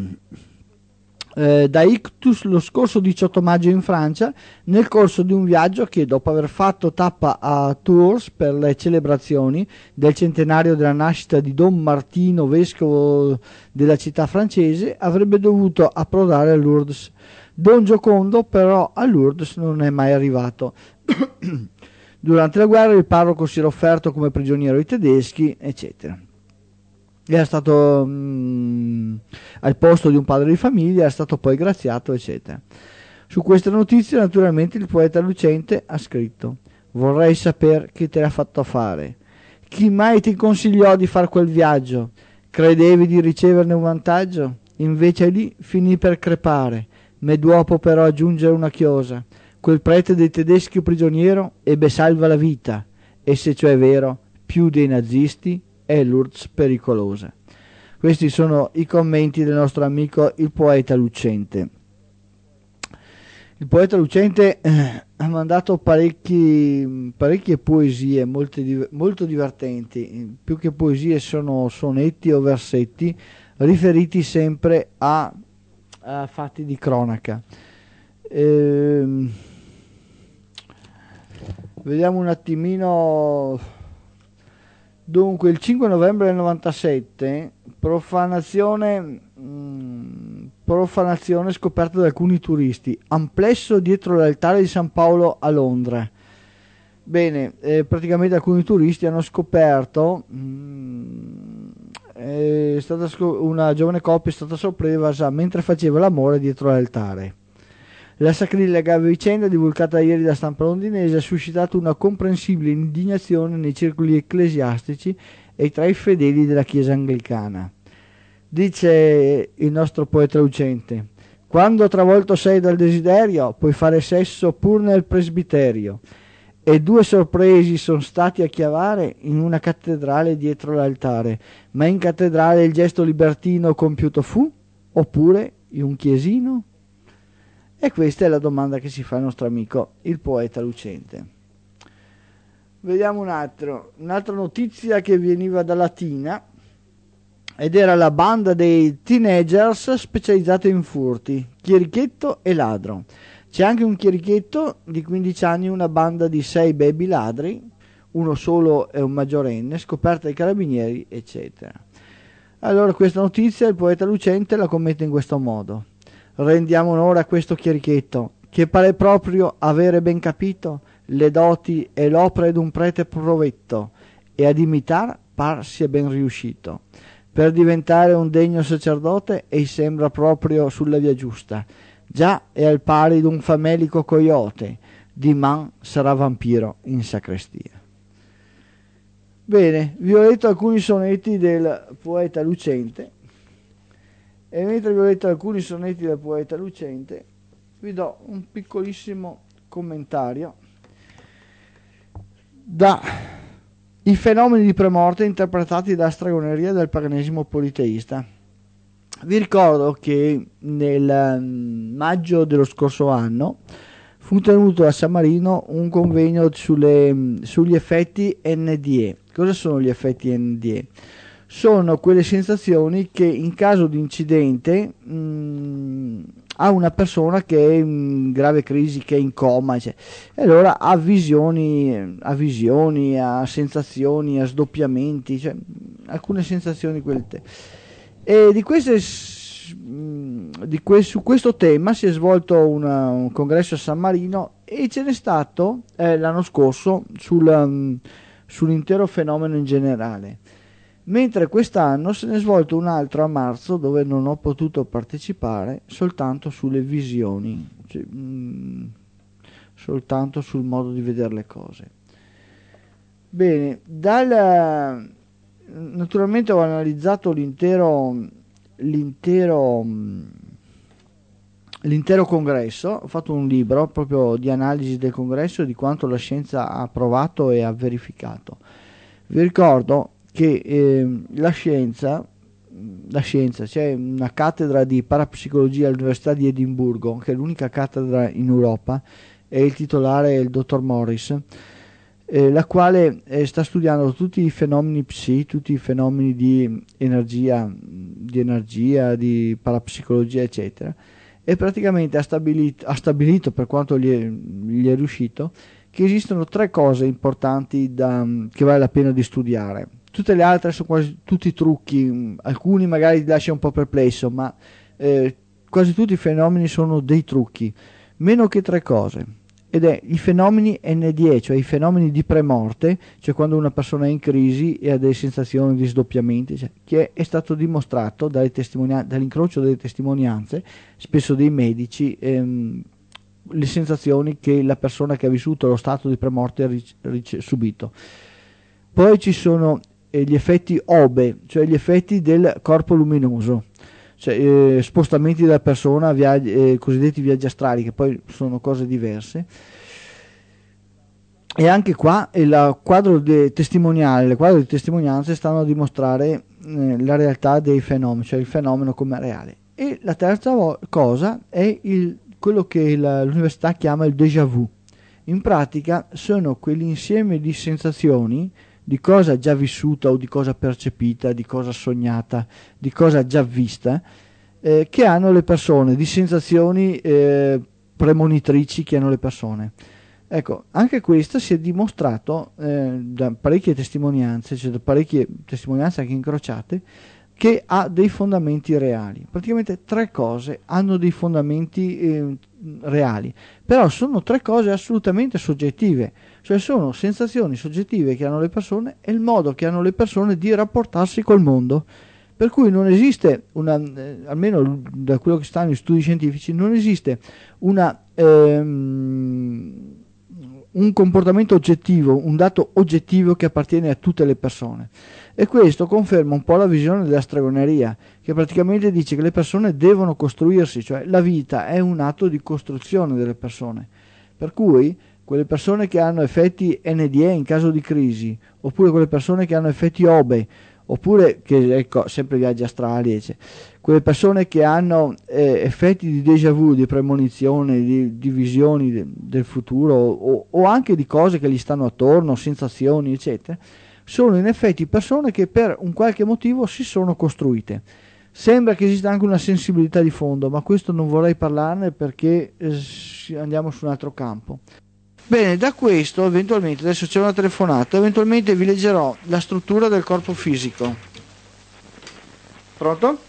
da ictus lo scorso 18 maggio in Francia, nel corso di un viaggio che, dopo aver fatto tappa a Tours per le celebrazioni del centenario della nascita di Don Martino, vescovo della città francese, avrebbe dovuto approdare a Lourdes. Don Giocondo però a Lourdes non è mai arrivato. Durante la guerra il parroco si era offerto come prigioniero ai tedeschi, eccetera. Era stato al posto di un padre di famiglia, era stato poi graziato, eccetera. Su queste notizie naturalmente il poeta lucente ha scritto: vorrei sapere chi te l'ha fatto fare, chi mai ti consigliò di far quel viaggio, credevi di riceverne un vantaggio, invece lì finì per crepare, me dopo però aggiungere una chiosa, quel prete dei tedeschi prigioniero ebbe salva la vita, e se ciò è vero, più dei nazisti è Lourdes pericolosa. Questi sono i commenti del nostro amico il poeta lucente. Il poeta lucente ha mandato parecchie poesie molto divertenti. Più che poesie sono sonetti o versetti riferiti sempre a fatti di cronaca. Vediamo un attimino. Dunque, il 5 novembre del 97, profanazione scoperta da alcuni turisti, amplesso dietro l'altare di San Paolo a Londra. Bene, praticamente alcuni turisti hanno scoperto, una giovane coppia è stata sorpresa mentre faceva l'amore dietro l'altare. La sacrilega vicenda, divulgata ieri da stampa londinese, ha suscitato una comprensibile indignazione nei circoli ecclesiastici e tra i fedeli della Chiesa anglicana. Dice il nostro poeta lucente: quando travolto sei dal desiderio, puoi fare sesso pur nel presbiterio. E due sorpresi sono stati a chiavare in una cattedrale dietro l'altare. Ma in cattedrale il gesto libertino compiuto fu? Oppure in un chiesino? E questa è la domanda che si fa il nostro amico, il poeta lucente. Vediamo un'altra notizia che veniva da Latina, ed era la banda dei teenagers specializzata in furti, chierichetto e ladro. C'è anche un chierichetto di 15 anni, una banda di 6 baby ladri, uno solo è un maggiorenne, scoperta dai carabinieri, eccetera. Allora questa notizia il poeta lucente la commenta in questo modo: rendiamo onore a questo chierichetto, che pare proprio avere ben capito le doti e l'opera d'un prete provetto, e ad imitar par sia ben riuscito. Per diventare un degno sacerdote ei sembra proprio sulla via giusta. Già è al pari d'un famelico coyote, diman sarà vampiro in sacrestia. Bene, vi ho letto alcuni sonetti del poeta lucente, e mentre vi ho letto alcuni sonetti del poeta lucente vi do un piccolissimo commentario da I fenomeni di premorte interpretati dalla stregoneria del paganesimo politeista. Vi ricordo che nel maggio dello scorso anno fu tenuto a San Marino un convegno sugli effetti NDE. Cosa sono gli effetti NDE? Sono quelle sensazioni che in caso di incidente ha una persona che è in grave crisi, che è in coma, cioè, e allora ha visioni, ha sensazioni, ha sdoppiamenti, cioè, alcune sensazioni e su questo tema si è svolto un congresso a San Marino, e ce n'è stato l'anno scorso sull'intero fenomeno in generale, mentre quest'anno se ne è svolto un altro a marzo dove non ho potuto partecipare, soltanto sulle visioni, cioè, soltanto sul modo di vedere le cose. Bene, naturalmente ho analizzato l'intero congresso, ho fatto un libro proprio di analisi del congresso e di quanto la scienza ha provato e ha verificato. Vi ricordo che la scienza, c'è una cattedra di parapsicologia all'Università di Edimburgo, che è l'unica cattedra in Europa, e il titolare è il dottor Morris, la quale sta studiando tutti i fenomeni tutti i fenomeni di energia, di parapsicologia, eccetera, e praticamente ha stabilito, per quanto gli è riuscito, che esistono 3 cose importanti che vale la pena di studiare. Tutte le altre sono quasi tutti trucchi, alcuni magari ti lasciano un po' perplesso, ma quasi tutti i fenomeni sono dei trucchi, meno che 3 cose. Ed è i fenomeni NDE, cioè i fenomeni di premorte, cioè quando una persona è in crisi e ha delle sensazioni di sdoppiamenti, cioè, che è stato dimostrato dall'incrocio delle testimonianze, spesso dei medici, le sensazioni che la persona che ha vissuto lo stato di premorte ha subito. Poi ci sono gli effetti OBE, cioè gli effetti del corpo luminoso, cioè spostamenti della persona, cosiddetti viaggi astrali, che poi sono cose diverse. E anche qua le quadro di testimonianze stanno a dimostrare la realtà dei fenomeni, cioè il fenomeno come reale. E la terza cosa è quello che l'università chiama il déjà vu. In pratica sono quell'insieme di sensazioni, di cosa già vissuta o di cosa percepita, di cosa sognata, di cosa già vista, che hanno le persone, di sensazioni premonitrici che hanno le persone. Ecco, anche questo si è dimostrato da parecchie testimonianze, cioè da parecchie testimonianze anche incrociate, che ha dei fondamenti reali. Praticamente tre cose hanno dei fondamenti reali, però sono tre cose assolutamente soggettive, cioè sono sensazioni soggettive che hanno le persone e il modo che hanno le persone di rapportarsi col mondo. Per cui non esiste almeno da quello che sta negli studi scientifici, non esiste un comportamento oggettivo, un dato oggettivo che appartiene a tutte le persone. E questo conferma un po' la visione della stregoneria, che praticamente dice che le persone devono costruirsi, cioè la vita è un atto di costruzione delle persone. Per cui quelle persone che hanno effetti NDE in caso di crisi, oppure quelle persone che hanno effetti OBE, oppure che ecco, sempre viaggi astrali, quelle persone che hanno effetti di déjà vu, di premonizione, di visioni del futuro o anche di cose che gli stanno attorno, sensazioni, eccetera, sono in effetti persone che per un qualche motivo si sono costruite. Sembra che esista anche una sensibilità di fondo, ma questo non vorrei parlarne perché andiamo su un altro campo. Bene, da questo eventualmente, adesso c'è una telefonata, eventualmente vi leggerò la struttura del corpo fisico. Pronto?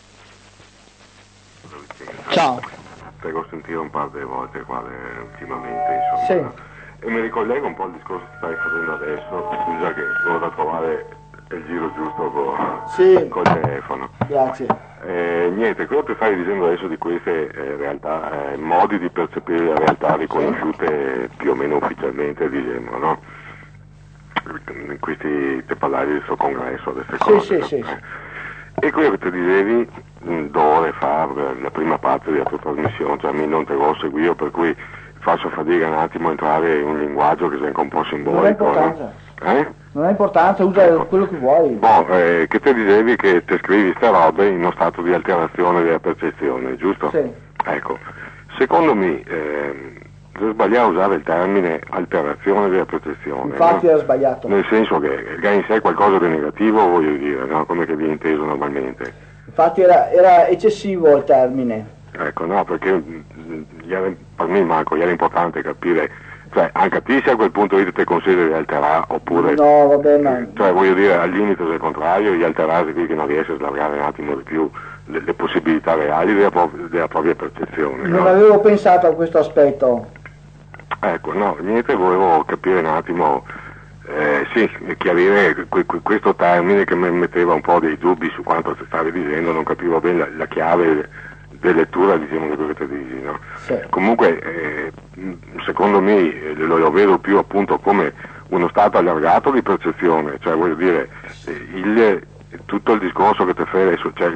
Ciao. Prego, sentire un paio di volte qua ultimamente, insomma. Sì. E mi ricollego un po' al discorso che stai facendo adesso, scusa che devo da trovare il giro giusto col telefono. Grazie. Niente, quello che stai dicendo adesso di queste realtà, modi di percepire la realtà riconosciute più o meno ufficialmente, diciamo, no? In questi te parlavi del suo congresso, di queste cose. Sì. E quello che ti dicevi d'ore fa, la prima parte della tua trasmissione, cioè non te lo seguivo, per cui faccio fatica un attimo a entrare in un linguaggio che sia un po' simbolico. Non ha importanza. Non ha importanza, usa quello che vuoi. Che te dicevi che te scrivi sta robe in uno stato di alterazione della percezione, giusto? Sì. Ecco, secondo me è sbagliato usare il termine alterazione della percezione. Infatti no? era sbagliato. Nel senso che in sé è qualcosa di negativo, voglio dire, no? Come che viene inteso normalmente. Infatti era eccessivo il termine. Ecco, no, perché per me, Marco, era importante capire, cioè anche a te se a quel punto di vista ti consideri alterare oppure... No, vabbè, no. Cioè voglio dire, al limite del contrario, gli alterarsi qui che non riesce a slargare un attimo di più le possibilità reali della propria percezione. Non no? avevo pensato a questo aspetto. Ecco, no, niente, volevo capire un attimo, chiarire questo termine che mi metteva un po' dei dubbi su quanto ti stavi dicendo, non capivo bene la chiave di lettura, diciamo, di quello che ti dici, no? Sì. Comunque, secondo me, lo vedo più appunto come uno stato allargato di percezione, cioè voglio dire, tutto il discorso che ti fai adesso, cioè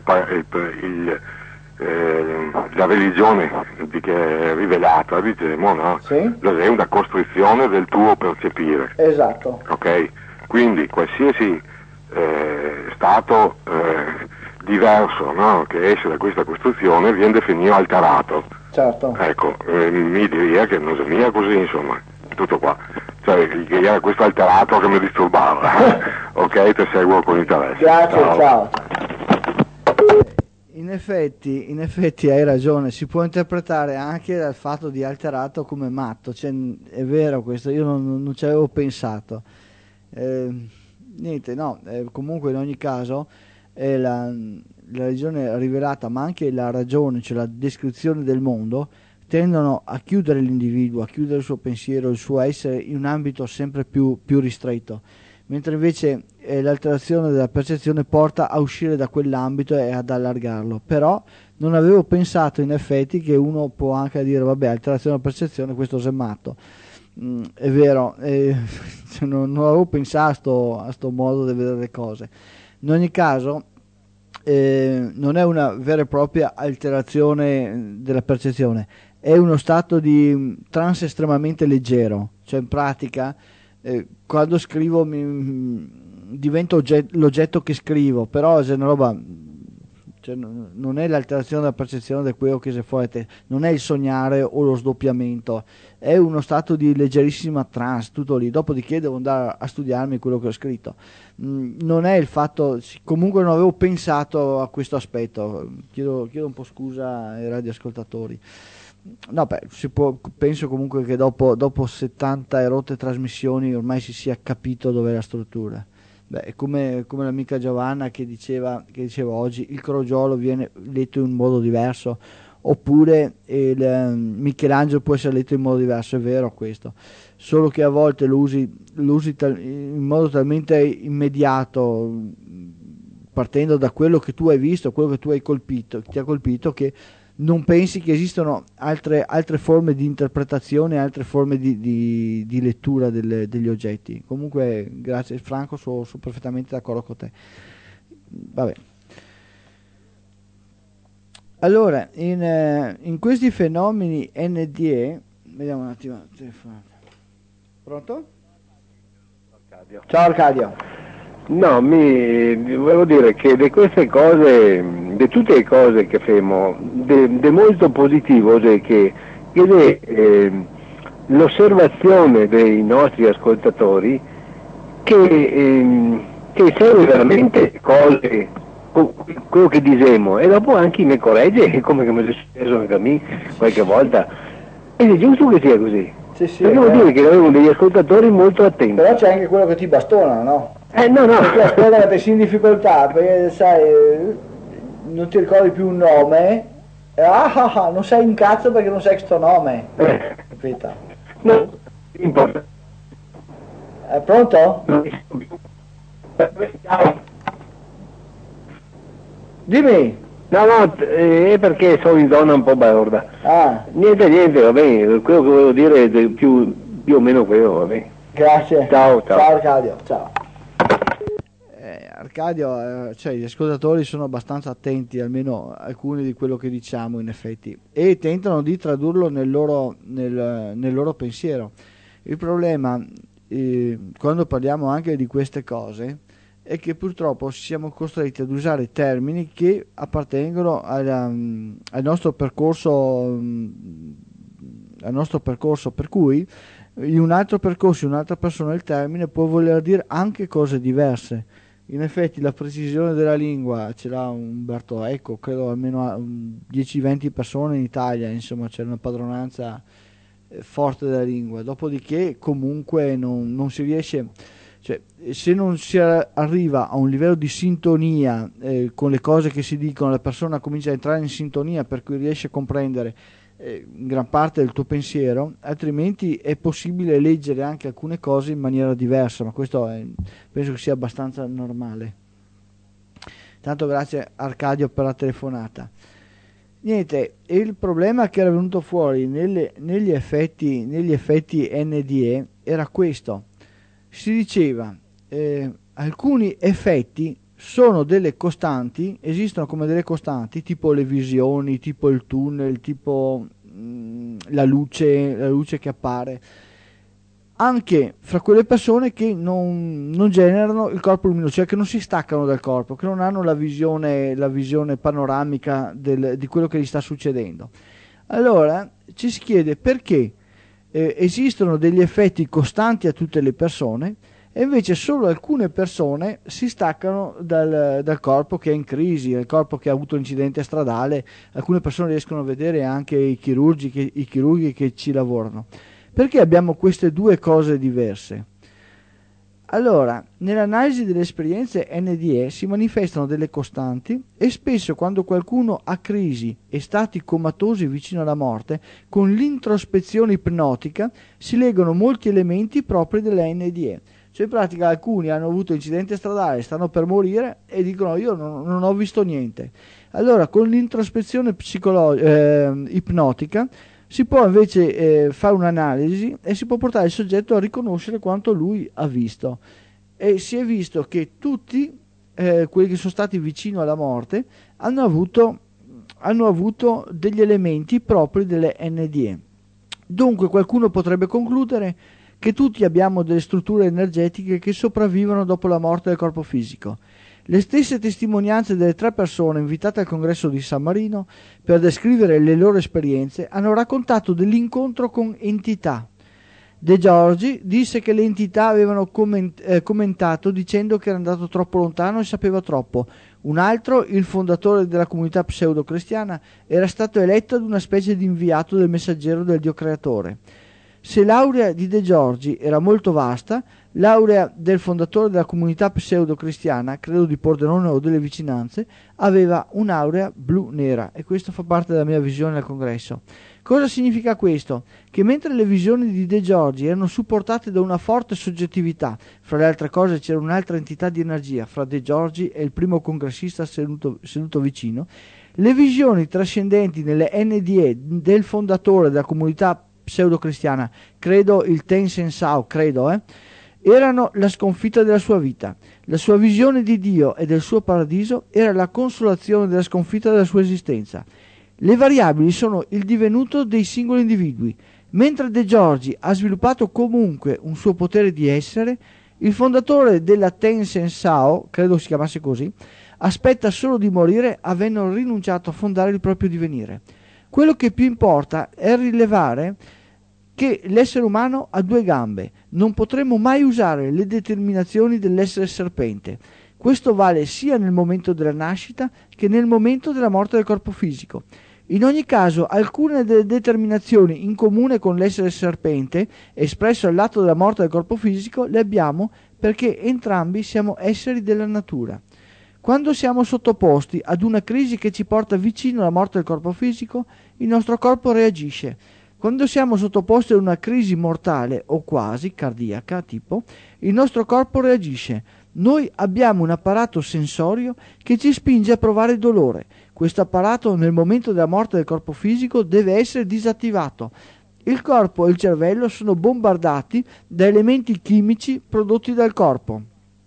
la religione che è rivelata, diciamo, no? Sì. È una costruzione del tuo percepire. Esatto. Ok? Quindi qualsiasi stato diverso, no? Che esce da questa costruzione viene definito alterato. Certo. Ecco, mi diria che non sia così, insomma, tutto qua. Cioè, che era questo alterato che mi disturbava. Ok, ti seguo con interesse. Grazie, ciao. In effetti hai ragione, si può interpretare anche dal fatto di alterato come matto, cioè, è vero questo, io non ci avevo pensato. Niente, no, comunque in ogni caso la religione rivelata, ma anche la ragione, cioè la descrizione del mondo, tendono a chiudere l'individuo, a chiudere il suo pensiero, il suo essere in un ambito sempre più ristretto, mentre invece l'alterazione della percezione porta a uscire da quell'ambito e ad allargarlo. Però non avevo pensato in effetti che uno può anche dire vabbè, alterazione della percezione, questo è matto. È vero, cioè non avevo pensato a sto modo di vedere le cose. In ogni caso non è una vera e propria alterazione della percezione, è uno stato di trance estremamente leggero, cioè in pratica quando scrivo divento l'oggetto che scrivo, però è una roba, cioè, non è l'alterazione della percezione di quello che si fuori te, non è il sognare o lo sdoppiamento, è uno stato di leggerissima trance, tutto lì. Dopodiché devo andare a studiarmi quello che ho scritto. Non è il fatto, comunque non avevo pensato a questo aspetto, chiedo un po' scusa ai radioascoltatori. No, beh, penso comunque che dopo 70 erotte trasmissioni ormai si sia capito dov'è la struttura. Beh, come l'amica Giovanna che diceva oggi, il crogiolo viene letto in un modo diverso, oppure Michelangelo può essere letto in modo diverso, è vero questo, solo che a volte lo usi in modo talmente immediato, partendo da quello che tu hai visto, quello che tu hai colpito, che ti ha colpito, che non pensi che esistano altre forme di interpretazione, altre forme di lettura degli oggetti. Comunque, grazie Franco, sono perfettamente d'accordo con te. Vabbè. Allora, in questi fenomeni NDE, vediamo un attimo. Pronto? Ciao Arcadio. No, volevo dire che di queste cose, di tutte le cose che facciamo, di molto positivo è che l'osservazione dei nostri ascoltatori che serve veramente cose, quello che diciamo, e dopo anche ne corregge, come mi è successo anche a me qualche volta, ed è giusto che sia così. Sì, perché vuol dire che avevo degli ascoltatori molto attenti. Però c'è anche quello che ti bastona, no? No. Perché ascolta che sei in difficoltà, perché sai, non ti ricordi più un nome, e non sai un cazzo perché non sai questo nome. Capito? No, importa. È pronto? Ciao. Dimmi. No, è perché sono in zona un po' balorda. Ah, Niente, va bene, quello che volevo dire è più o meno quello, va bene. grazie. Ciao. Ciao Arcadio, ciao. Arcadio, cioè gli ascoltatori sono abbastanza attenti, almeno alcuni di quello che diciamo in effetti, e tentano di tradurlo nel loro pensiero. Il problema, quando parliamo anche di queste cose, è che purtroppo siamo costretti ad usare termini che appartengono al nostro percorso, per cui in un altro percorso, in un'altra persona, il termine può voler dire anche cose diverse. In effetti la precisione della lingua ce l'ha Umberto Eco, credo almeno 10-20 persone in Italia, insomma c'è una padronanza forte della lingua, dopodiché comunque non si riesce, cioè se non si arriva a un livello di sintonia con le cose che si dicono, la persona comincia a entrare in sintonia per cui riesce a comprendere gran parte del tuo pensiero, altrimenti è possibile leggere anche alcune cose in maniera diversa, ma questo penso che sia abbastanza normale. Tanto grazie Arcadio per la telefonata. Niente, il problema che era venuto fuori negli effetti NDE era questo. Si diceva alcuni effetti sono delle costanti, esistono come delle costanti, tipo le visioni, tipo il tunnel, tipo la luce che appare, anche fra quelle persone che non generano il corpo luminoso, cioè che non si staccano dal corpo, che non hanno la visione panoramica di quello che gli sta succedendo. Allora ci si chiede perché esistono degli effetti costanti a tutte le persone e invece solo alcune persone si staccano dal corpo che è in crisi, dal corpo che ha avuto un incidente stradale. Alcune persone riescono a vedere anche i chirurghi che ci lavorano. Perché abbiamo queste due cose diverse? Allora, nell'analisi delle esperienze NDE si manifestano delle costanti e spesso quando qualcuno ha crisi e stati comatosi vicino alla morte, con l'introspezione ipnotica si leggono molti elementi propri della NDE. Cioè in pratica alcuni hanno avuto incidente stradale, stanno per morire e dicono io non ho visto niente. Allora con l'introspezione ipnotica si può invece fare un'analisi e si può portare il soggetto a riconoscere quanto lui ha visto. E si è visto che tutti quelli che sono stati vicino alla morte hanno avuto degli elementi propri delle NDE. Dunque qualcuno potrebbe concludere che tutti abbiamo delle strutture energetiche che sopravvivono dopo la morte del corpo fisico. Le stesse testimonianze delle 3 persone invitate al congresso di San Marino per descrivere le loro esperienze hanno raccontato dell'incontro con entità. De Giorgi disse che le entità avevano commentato dicendo che era andato troppo lontano e sapeva troppo. Un altro, il fondatore della comunità pseudo-cristiana, era stato eletto ad una specie di inviato del messaggero del Dio creatore. Se l'aurea di De Giorgi era molto vasta, l'aurea del fondatore della comunità pseudo-cristiana, credo di Pordenone o delle vicinanze, aveva un'aurea blu-nera, e questo fa parte della mia visione al congresso. Cosa significa questo? Che mentre le visioni di De Giorgi erano supportate da una forte soggettività, fra le altre cose c'era un'altra entità di energia fra De Giorgi e il primo congressista seduto vicino, le visioni trascendenti nelle NDE del fondatore della comunità pseudo-cristiana, credo il Tenzin Sao, erano la sconfitta della sua vita. La sua visione di Dio e del suo paradiso era la consolazione della sconfitta della sua esistenza. Le variabili sono il divenuto dei singoli individui. Mentre De Giorgi ha sviluppato comunque un suo potere di essere, il fondatore della Tenzin Sao, credo si chiamasse così, aspetta solo di morire avendo rinunciato a fondare il proprio divenire. Quello che più importa è rilevare che l'essere umano ha due gambe. Non potremo mai usare le determinazioni dell'essere serpente. Questo vale sia nel momento della nascita che nel momento della morte del corpo fisico. In ogni caso, alcune delle determinazioni in comune con l'essere serpente, espresso all'atto della morte del corpo fisico, le abbiamo perché entrambi siamo esseri della natura. Quando siamo sottoposti ad una crisi che ci porta vicino alla morte del corpo fisico, il nostro corpo reagisce. Quando siamo sottoposti ad una crisi mortale o quasi cardiaca, tipo, il nostro corpo reagisce. Noi abbiamo un apparato sensorio che ci spinge a provare dolore. Questo apparato nel momento della morte del corpo fisico deve essere disattivato. Il corpo e il cervello sono bombardati da elementi chimici prodotti dal corpo.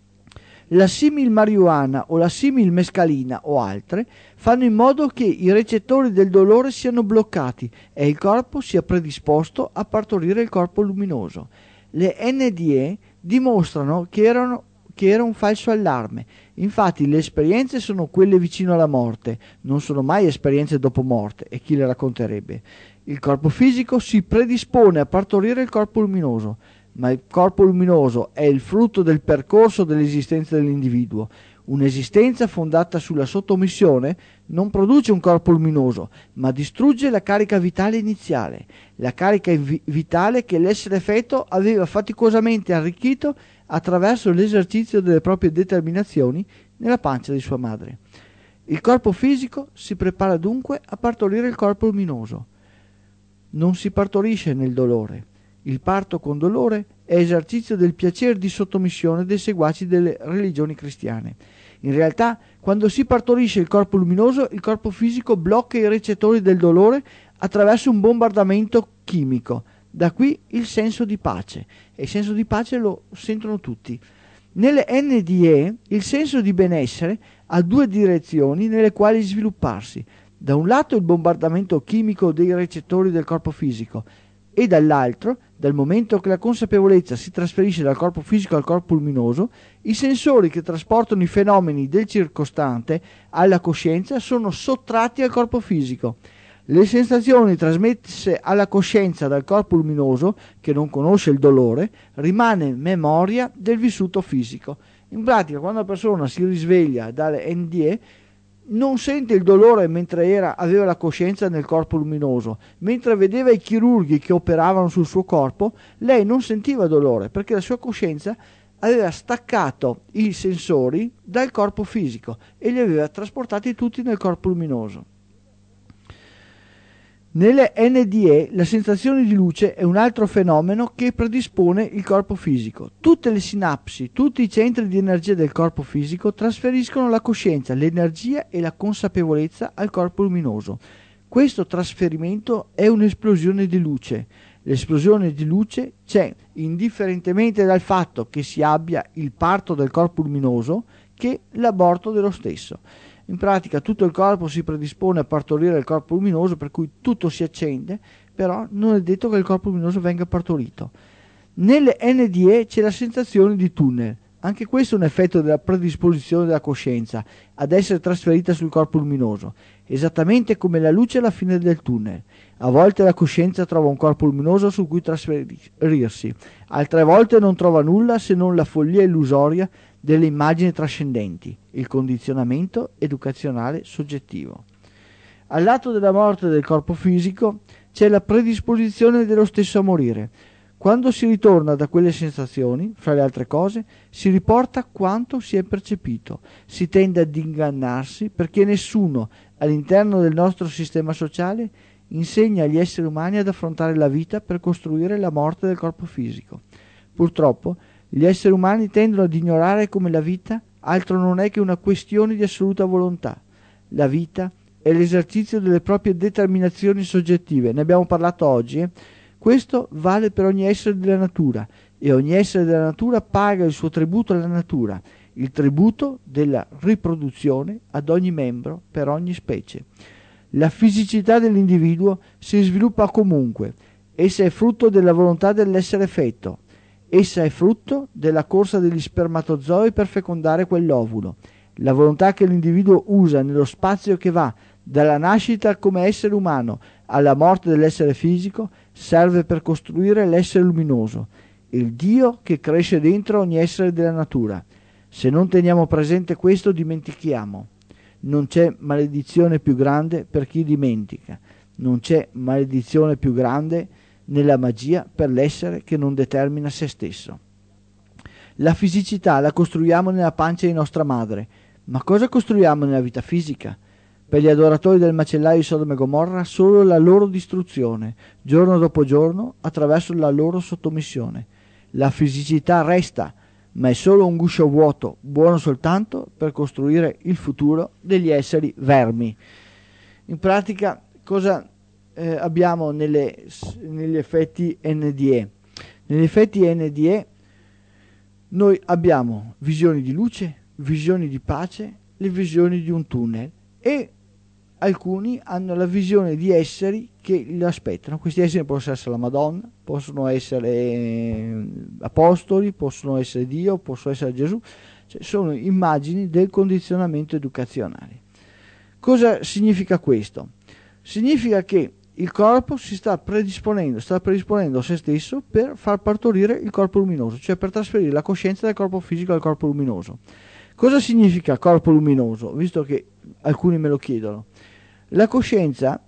La simil marijuana o la simil mescalina o altre fanno in modo che i recettori del dolore siano bloccati e il corpo sia predisposto a partorire il corpo luminoso. Le NDE dimostrano che era un falso allarme. Infatti le esperienze sono quelle vicino alla morte, non sono mai esperienze dopo morte, e chi le racconterebbe? Il corpo fisico si predispone a partorire il corpo luminoso, ma il corpo luminoso è il frutto del percorso dell'esistenza dell'individuo. Un'esistenza fondata sulla sottomissione non produce un corpo luminoso, ma distrugge la carica vitale iniziale, la carica vitale che l'essere feto aveva faticosamente arricchito attraverso l'esercizio delle proprie determinazioni nella pancia di sua madre. Il corpo fisico si prepara dunque a partorire il corpo luminoso. Non si partorisce nel dolore. Il parto con dolore è esercizio del piacere di sottomissione dei seguaci delle religioni cristiane. In realtà, quando si partorisce il corpo luminoso, il corpo fisico blocca i recettori del dolore attraverso un bombardamento chimico. Da qui il senso di pace, e il senso di pace lo sentono tutti. Nelle NDE il senso di benessere ha due direzioni nelle quali svilupparsi. Da un lato il bombardamento chimico dei recettori del corpo fisico, e dall'altro, dal momento che la consapevolezza si trasferisce dal corpo fisico al corpo luminoso, i sensori che trasportano i fenomeni del circostante alla coscienza sono sottratti al corpo fisico. Le sensazioni trasmesse alla coscienza dal corpo luminoso, che non conosce il dolore, rimane memoria del vissuto fisico. In pratica, quando una persona si risveglia dalle NDE, non sente il dolore mentre aveva la coscienza nel corpo luminoso. Mentre vedeva i chirurghi che operavano sul suo corpo, lei non sentiva dolore perché la sua coscienza aveva staccato i sensori dal corpo fisico e li aveva trasportati tutti nel corpo luminoso. Nelle NDE la sensazione di luce è un altro fenomeno che predispone il corpo fisico. Tutte le sinapsi, tutti i centri di energia del corpo fisico trasferiscono la coscienza, l'energia e la consapevolezza al corpo luminoso. Questo trasferimento è un'esplosione di luce. L'esplosione di luce c'è indifferentemente dal fatto che si abbia il parto del corpo luminoso che l'aborto dello stesso. In pratica tutto il corpo si predispone a partorire il corpo luminoso, per cui tutto si accende, però non è detto che il corpo luminoso venga partorito. Nelle NDE c'è la sensazione di tunnel. Anche questo è un effetto della predisposizione della coscienza ad essere trasferita sul corpo luminoso, esattamente come la luce alla fine del tunnel. A volte la coscienza trova un corpo luminoso su cui trasferirsi, altre volte non trova nulla se non la follia illusoria delle immagini trascendenti, il condizionamento educazionale soggettivo. Al lato della morte del corpo fisico c'è la predisposizione dello stesso a morire. Quando si ritorna da quelle sensazioni, fra le altre cose, si riporta quanto si è percepito. Si tende ad ingannarsi perché nessuno all'interno del nostro sistema sociale insegna agli esseri umani ad affrontare la vita per costruire la morte del corpo fisico. Purtroppo, gli esseri umani tendono ad ignorare come la vita altro non è che una questione di assoluta volontà. La vita è l'esercizio delle proprie determinazioni soggettive. Ne abbiamo parlato oggi, Questo vale per ogni essere della natura, e ogni essere della natura paga il suo tributo alla natura, il tributo della riproduzione ad ogni membro per ogni specie. La fisicità dell'individuo si sviluppa comunque, essa è frutto della volontà dell'essere fetto, essa è frutto della corsa degli spermatozoi per fecondare quell'ovulo. La volontà che l'individuo usa nello spazio che va dalla nascita come essere umano alla morte dell'essere fisico serve per costruire l'essere luminoso, il Dio che cresce dentro ogni essere della natura. Se non teniamo presente questo, dimentichiamo. Non c'è maledizione più grande per chi dimentica, non c'è maledizione più grande nella magia per l'essere che non determina se stesso. La fisicità la costruiamo nella pancia di nostra madre, ma cosa costruiamo nella vita fisica? Per gli adoratori del macellaio di Sodoma e Gomorra solo la loro distruzione, giorno dopo giorno, attraverso la loro sottomissione. La fisicità resta, ma è solo un guscio vuoto, buono soltanto per costruire il futuro degli esseri vermi. In pratica, cosa abbiamo negli effetti NDE? Negli effetti NDE noi abbiamo visioni di luce, visioni di pace, le visioni di un tunnel, e alcuni hanno la visione di esseri che li aspettano. Questi esseri possono essere la Madonna, possono essere apostoli, possono essere Dio, possono essere Gesù, cioè sono immagini del condizionamento educazionale. Cosa significa questo? Significa che il corpo si sta predisponendo a se stesso per far partorire il corpo luminoso, cioè per trasferire la coscienza dal corpo fisico al corpo luminoso. Cosa significa corpo luminoso? Visto che alcuni me lo chiedono. La coscienza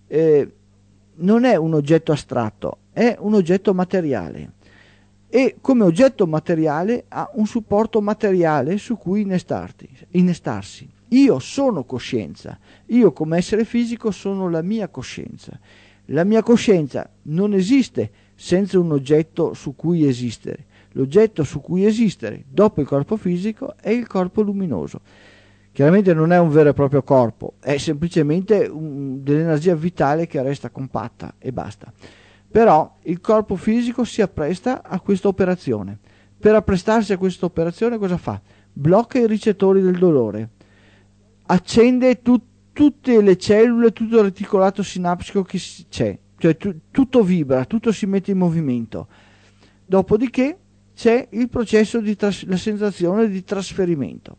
non è un oggetto astratto, è un oggetto materiale, e come oggetto materiale ha un supporto materiale su cui innestarsi. Io sono coscienza, io come essere fisico sono la mia coscienza. La mia coscienza non esiste senza un oggetto su cui esistere. L'oggetto su cui esistere dopo il corpo fisico è il corpo luminoso. Chiaramente non è un vero e proprio corpo, è semplicemente dell'energia vitale che resta compatta e basta. Però il corpo fisico si appresta a questa operazione. Per apprestarsi a questa operazione cosa fa? Blocca i ricettori del dolore, accende tutte le cellule, tutto il reticolato sinaptico che c'è, cioè tutto vibra, tutto si mette in movimento. Dopodiché c'è il processo la sensazione di trasferimento.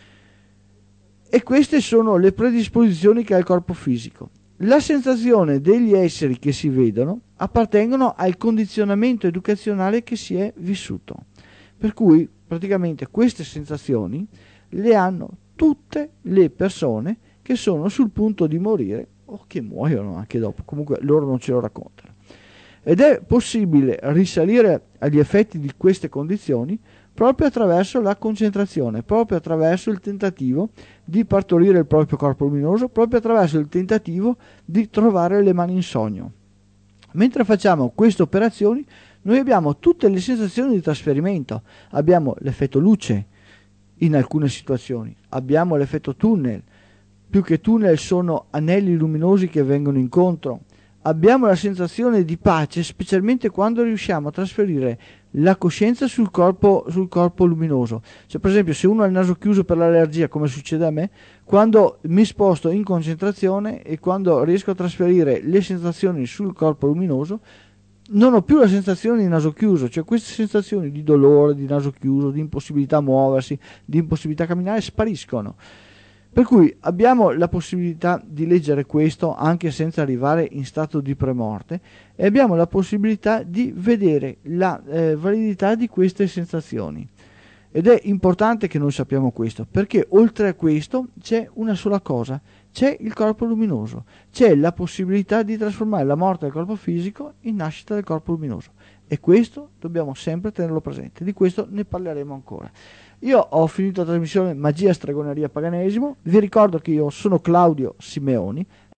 E queste sono le predisposizioni che ha il corpo fisico. La sensazione degli esseri che si vedono appartengono al condizionamento educazionale che si è vissuto. Per cui praticamente queste sensazioni le hanno tutte le persone che sono sul punto di morire o che muoiono anche dopo. Comunque loro non ce lo raccontano. Ed è possibile risalire agli effetti di queste condizioni proprio attraverso la concentrazione, proprio attraverso il tentativo di partorire il proprio corpo luminoso, proprio attraverso il tentativo di trovare le mani in sogno. Mentre facciamo queste operazioni, noi abbiamo tutte le sensazioni di trasferimento. Abbiamo l'effetto luce in alcune situazioni, abbiamo l'effetto tunnel, più che tunnel sono anelli luminosi che vengono incontro. Abbiamo la sensazione di pace, specialmente quando riusciamo a trasferire la coscienza sul corpo luminoso. Cioè, per esempio, se uno ha il naso chiuso per l'allergia, come succede a me, quando mi sposto in concentrazione e quando riesco a trasferire le sensazioni sul corpo luminoso, non ho più la sensazione di naso chiuso, cioè queste sensazioni di dolore, di naso chiuso, di impossibilità a muoversi, di impossibilità a camminare spariscono. Per cui abbiamo la possibilità di leggere questo anche senza arrivare in stato di premorte, e abbiamo la possibilità di vedere la validità di queste sensazioni. Ed è importante che noi sappiamo questo, perché oltre a questo c'è una sola cosa, c'è il corpo luminoso, c'è la possibilità di trasformare la morte del corpo fisico in nascita del corpo luminoso. E questo dobbiamo sempre tenerlo presente, di questo ne parleremo ancora. Io ho finito la trasmissione Magia, Stregoneria, Paganesimo, vi ricordo che io sono Claudio Simeoni,